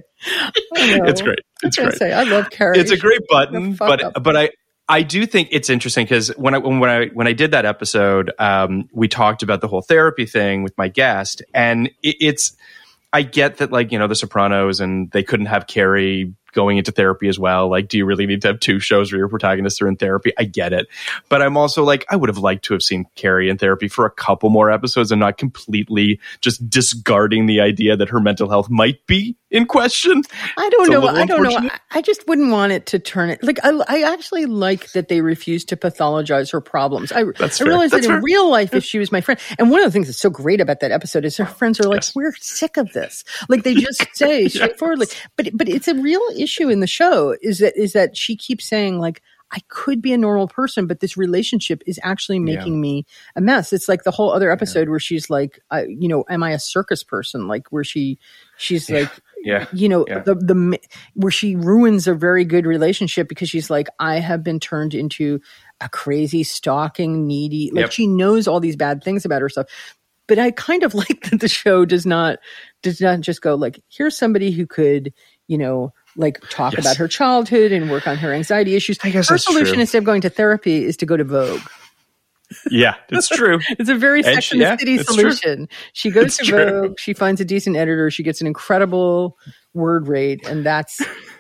It's great. It's great. Say, I love Carrie. It's a great button, but up. but I I do think it's interesting because when I when I when I did that episode, um, we talked about the whole therapy thing with my guest, and it, it's I get that like you know The Sopranos and they couldn't have Carrie going into therapy as well. Like, do you really need to have two shows where your protagonists are in therapy? I get it. But I'm also like, I would have liked to have seen Carrie in therapy for a couple more episodes and not completely just discarding the idea that her mental health might be in question. I don't know. I don't know. I just wouldn't want it to turn it. Like, I, I actually like that they refuse to pathologize her problems. I, that's I fair. realize that's that fair. in real life, if she was my friend, and one of the things that's so great about that episode is her friends are like, yes. we're sick of this. Like, they just say yes. straightforwardly. But, but it's a real issue in the show is that is that she keeps saying like I could be a normal person, but this relationship is actually making yeah. me a mess. It's like the whole other episode yeah. where she's like, I, you know, am I a circus person? Like where she she's yeah. like, yeah, you know, yeah. the the where she ruins a very good relationship because she's like, I have been turned into a crazy, stalking, needy. Like yep. she knows all these bad things about herself. But I kind of like that the show does not does not just go like, here's somebody who could, you know, like talk yes. about her childhood and work on her anxiety issues. I guess her that's solution true. Instead of going to therapy is to go to Vogue. Yeah, it's true. It's a very Sex and the City solution. True. She goes it's to true. Vogue. She finds a decent editor. She gets an incredible word rate, and that's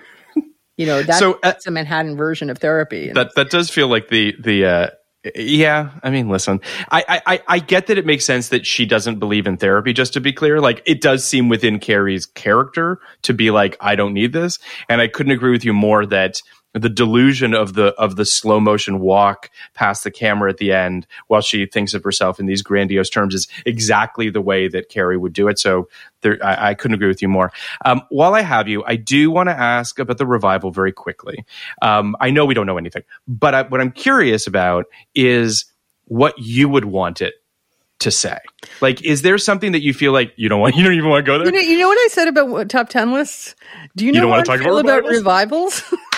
you know that's, so, uh, that's a Manhattan version of therapy. That that does feel like the the. Uh, Yeah, I mean, listen, I, I I get that it makes sense that she doesn't believe in therapy, just to be clear. Like, it does seem within Carrie's character to be like, I don't need this. And I couldn't agree with you more that the delusion of the of the slow motion walk past the camera at the end while she thinks of herself in these grandiose terms is exactly the way that Carrie would do it. So there, I, I couldn't agree with you more. Um, while I have you, I do want to ask about the revival very quickly. Um, I know we don't know anything, but I, what I'm curious about is what you would want it to say. Like, is there something that you feel like you don't want? You don't even want to go there. You know, you know what I said about what, top ten lists? Do you know you don't what want to I talk feel about revivals? About revivals?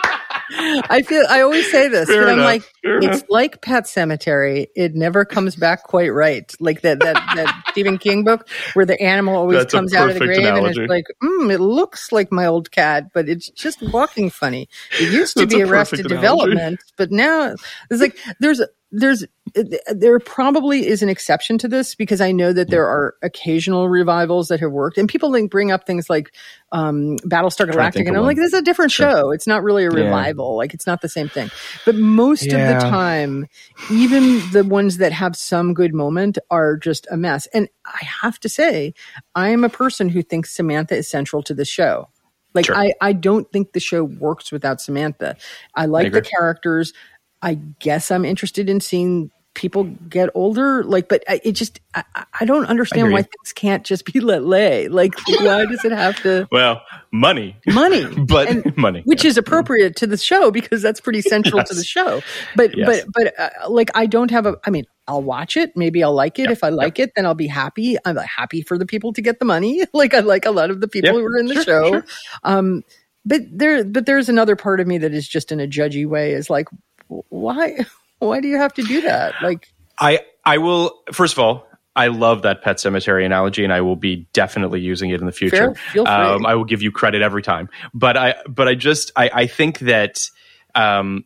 I feel I always say this, Fair but I'm enough. like, Fair it's enough. like Pet Sematary. It never comes back quite right. Like that that, that Stephen King book where the animal always That's comes out of the grave analogy. and it's like, mm, it looks like my old cat, but it's just walking funny. It used to That's be a Arrested perfect analogy. Development, but now it's like there's there's there probably is an exception to this because I know that there are occasional revivals that have worked, and people like bring up things like um, Battlestar Galactica, and I'm like, this is a different sure. show. It's not really a revival. Yeah. Like, it's not the same thing. But most yeah. of the time, even the ones that have some good moment are just a mess. And I have to say, I am a person who thinks Samantha is central to the show. Like, sure. I, I don't think the show works without Samantha. I like I the characters. I guess I'm interested in seeing people get older, like, but I, it just, I, I don't understand why things can't just be let lay. Like, why does it have to? Well, money, money, but and, money, which yeah. is appropriate to the show because that's pretty central yes. to the show. But, yes. but, but, uh, like, I don't have a, I mean, I'll watch it. Maybe I'll like it. Yep. If I like yep. it, then I'll be happy. I'm happy for the people to get the money. Like, I like a lot of the people yep. who are in the sure, show. Sure. Um, but there, but there's another part of me that is just in a judgy way is like, why, why do you have to do that? Like, I, I will, first of all, I love that Pet Sematary analogy, and I will be definitely using it in the future. Feel free. Um, I will give you credit every time. But I, but I just, I, I think that, um,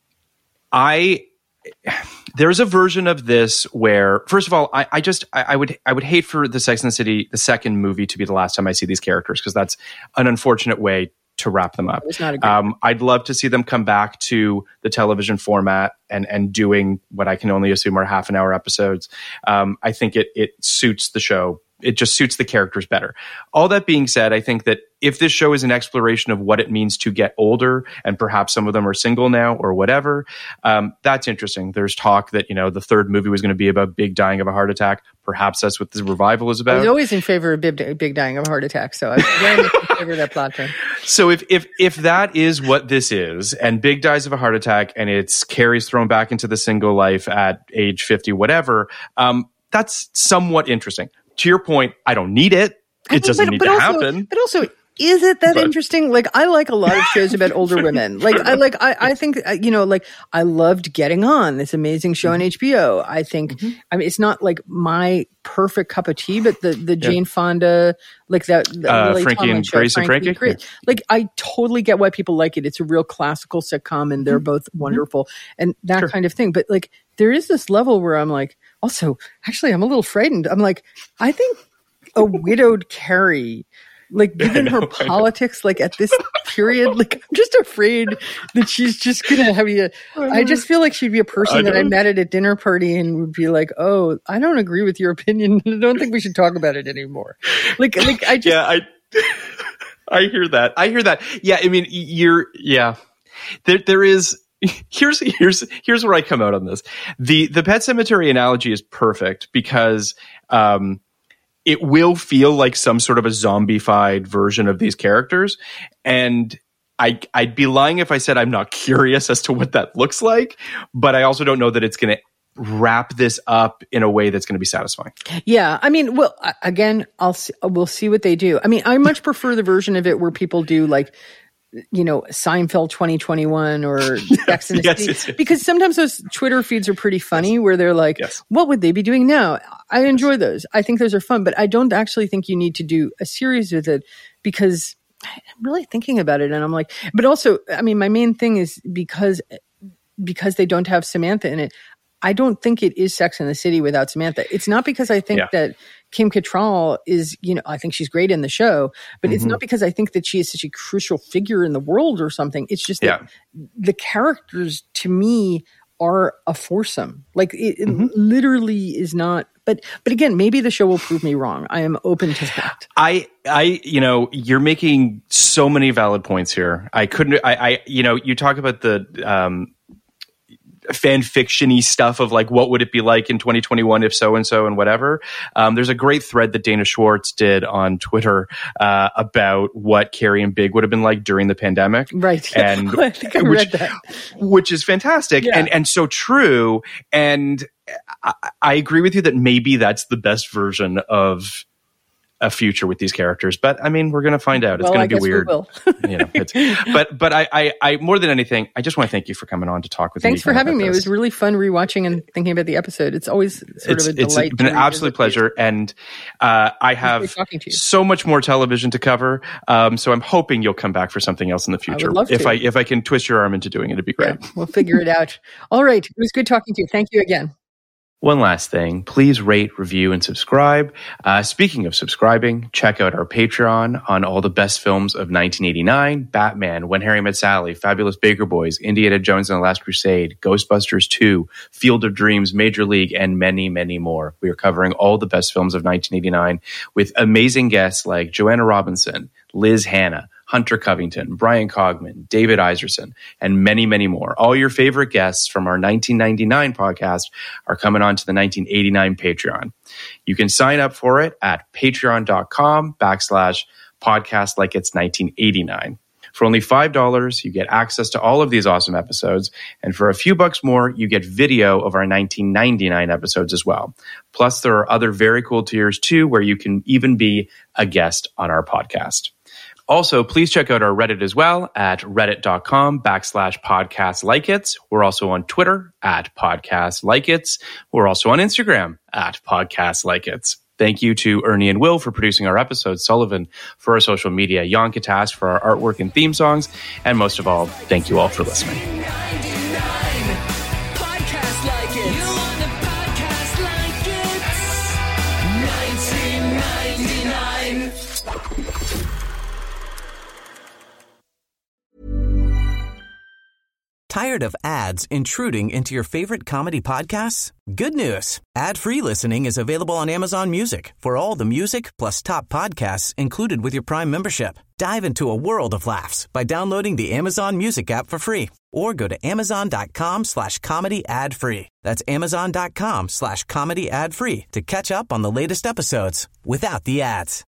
I, there's a version of this where, first of all, I, I just, I, I would, I would hate for the Sex and the City, the second movie, to be the last time I see these characters, because that's an unfortunate way to wrap them up. It's not a good um, I'd love to see them come back to the television format and and doing what I can only assume are half an hour episodes. Um, I think it it suits the show. It just suits the characters better. All that being said, I think that if this show is an exploration of what it means to get older, and perhaps some of them are single now or whatever, um, that's interesting. There's talk that, you know, the third movie was going to be about Big dying of a heart attack. Perhaps that's what the revival is about. I was always in favor of Big, Big dying of a heart attack, so I was very much in favor of that plot train. So if if if that is what this is, and Big dies of a heart attack, and it's Carrie's thrown back into the single life at age fifty, whatever, um, that's somewhat interesting. To your point, I don't need it. It think, doesn't but, need but to also, happen. But also, is it that but, interesting? Like, I like a lot of shows about older women. Like, I like, I, I think, you know, like, I loved Getting On, this amazing show on H B O. I think, mm-hmm. I mean, it's not like my perfect cup of tea, but the, the Jane yeah. Fonda, like that, the uh, Lily Frankie Tomlin and show, Grace and Frankie. Frankie. Yeah. Like, I totally get why people like it. It's a real classical sitcom, and they're mm-hmm. both wonderful, mm-hmm. and that sure. kind of thing. But like, there is this level where I'm like, also, actually, I'm a little frightened. I'm like, I think a widowed Carrie, like, given know, her politics, like at this period, like, I'm just afraid that she's just gonna have you. I just feel like she'd be a person I that I met at a dinner party and would be like, "Oh, I don't agree with your opinion. I don't think we should talk about it anymore." Like, like I just, yeah, I, I hear that. I hear that. Yeah, I mean, you're, yeah, there, there is. Here's here's here's where I come out on this. The the Pet Sematary analogy is perfect because um, it will feel like some sort of a zombified version of these characters, and I I'd be lying if I said I'm not curious as to what that looks like, but I also don't know that it's going to wrap this up in a way that's going to be satisfying. Yeah, I mean, well, again, I'll see, we'll see what they do. I mean, I much prefer the version of it where people do like, you know, Seinfeld twenty twenty-one or Sex and the yes, City, yes, yes. because sometimes those Twitter feeds are pretty funny yes. where they're like, yes. what would they be doing now? I enjoy those. I think those are fun, but I don't actually think you need to do a series with it because I'm really thinking about it. And I'm like, but also, I mean, my main thing is because, because they don't have Samantha in it, I don't think it is Sex and the City without Samantha. It's not because I think yeah. that Kim Cattrall is, you know, I think she's great in the show, but mm-hmm. it's not because I think that she is such a crucial figure in the world or something. It's just that yeah. the characters to me are a foursome. Like it, mm-hmm. it literally is not, but, but again, maybe the show will prove me wrong. I am open to that. I, I, you know, you're making so many valid points here. I couldn't, I, I, you know, you talk about the, um, fan fiction-y stuff of like, what would it be like in twenty twenty-one if so-and-so and whatever. Um, there's a great thread that Dana Schwartz did on Twitter uh, about what Carrie and Big would have been like during the pandemic. Right. And I think I which, read that. Which is fantastic yeah. and, and so true. And I, I agree with you that maybe that's the best version of a future with these characters, but I mean, we're going to find out. It's well, going to be weird. We will. you know, it's, but but I, I I more than anything, I just want to thank you for coming on to talk with Thanks me. Thanks for having me. This. It was really fun rewatching and thinking about the episode. It's always sort it's, of a delight. It's been an absolute pleasure, and uh, I have so much more television to cover. Um, so I'm hoping you'll come back for something else in the future. I would love if to. I if I can twist your arm into doing it, it'd be great. Yeah, we'll figure it out. All right, it was good talking to you. Thank you again. One last thing, please rate, review, and subscribe. Uh, speaking of subscribing, check out our Patreon on all the best films of nineteen eighty-nine, Batman, When Harry Met Sally, Fabulous Baker Boys, Indiana Jones and the Last Crusade, Ghostbusters two, Field of Dreams, Major League, and many, many more. We are covering all the best films of nineteen eighty-nine with amazing guests like Joanna Robinson, Liz Hanna, Hunter Covington, Brian Cogman, David Iserson, and many, many more. All your favorite guests from our nineteen ninety-nine podcast are coming on to the nineteen eighty-nine Patreon. You can sign up for it at patreon.com backslash podcast like it's nineteen eighty-nine. For only five dollars, you get access to all of these awesome episodes. And for a few bucks more, you get video of our nineteen ninety-nine episodes as well. Plus, there are other very cool tiers too, where you can even be a guest on our podcast. Also, please check out our Reddit as well at reddit.com backslash podcast like it's. We're also on Twitter at podcast like it's. We're also on Instagram at podcast like it's. Thank you to Ernie and Will for producing our episodes, Sullivan for our social media, Jan Katas for our artwork and theme songs, and most of all, thank you all for listening. Tired of ads intruding into your favorite comedy podcasts? Good news. Ad-free listening is available on Amazon Music for all the music plus top podcasts included with your Prime membership. Dive into a world of laughs by downloading the Amazon Music app for free or go to amazon.com slash comedy ad free. That's amazon.com slash comedy ad free to catch up on the latest episodes without the ads.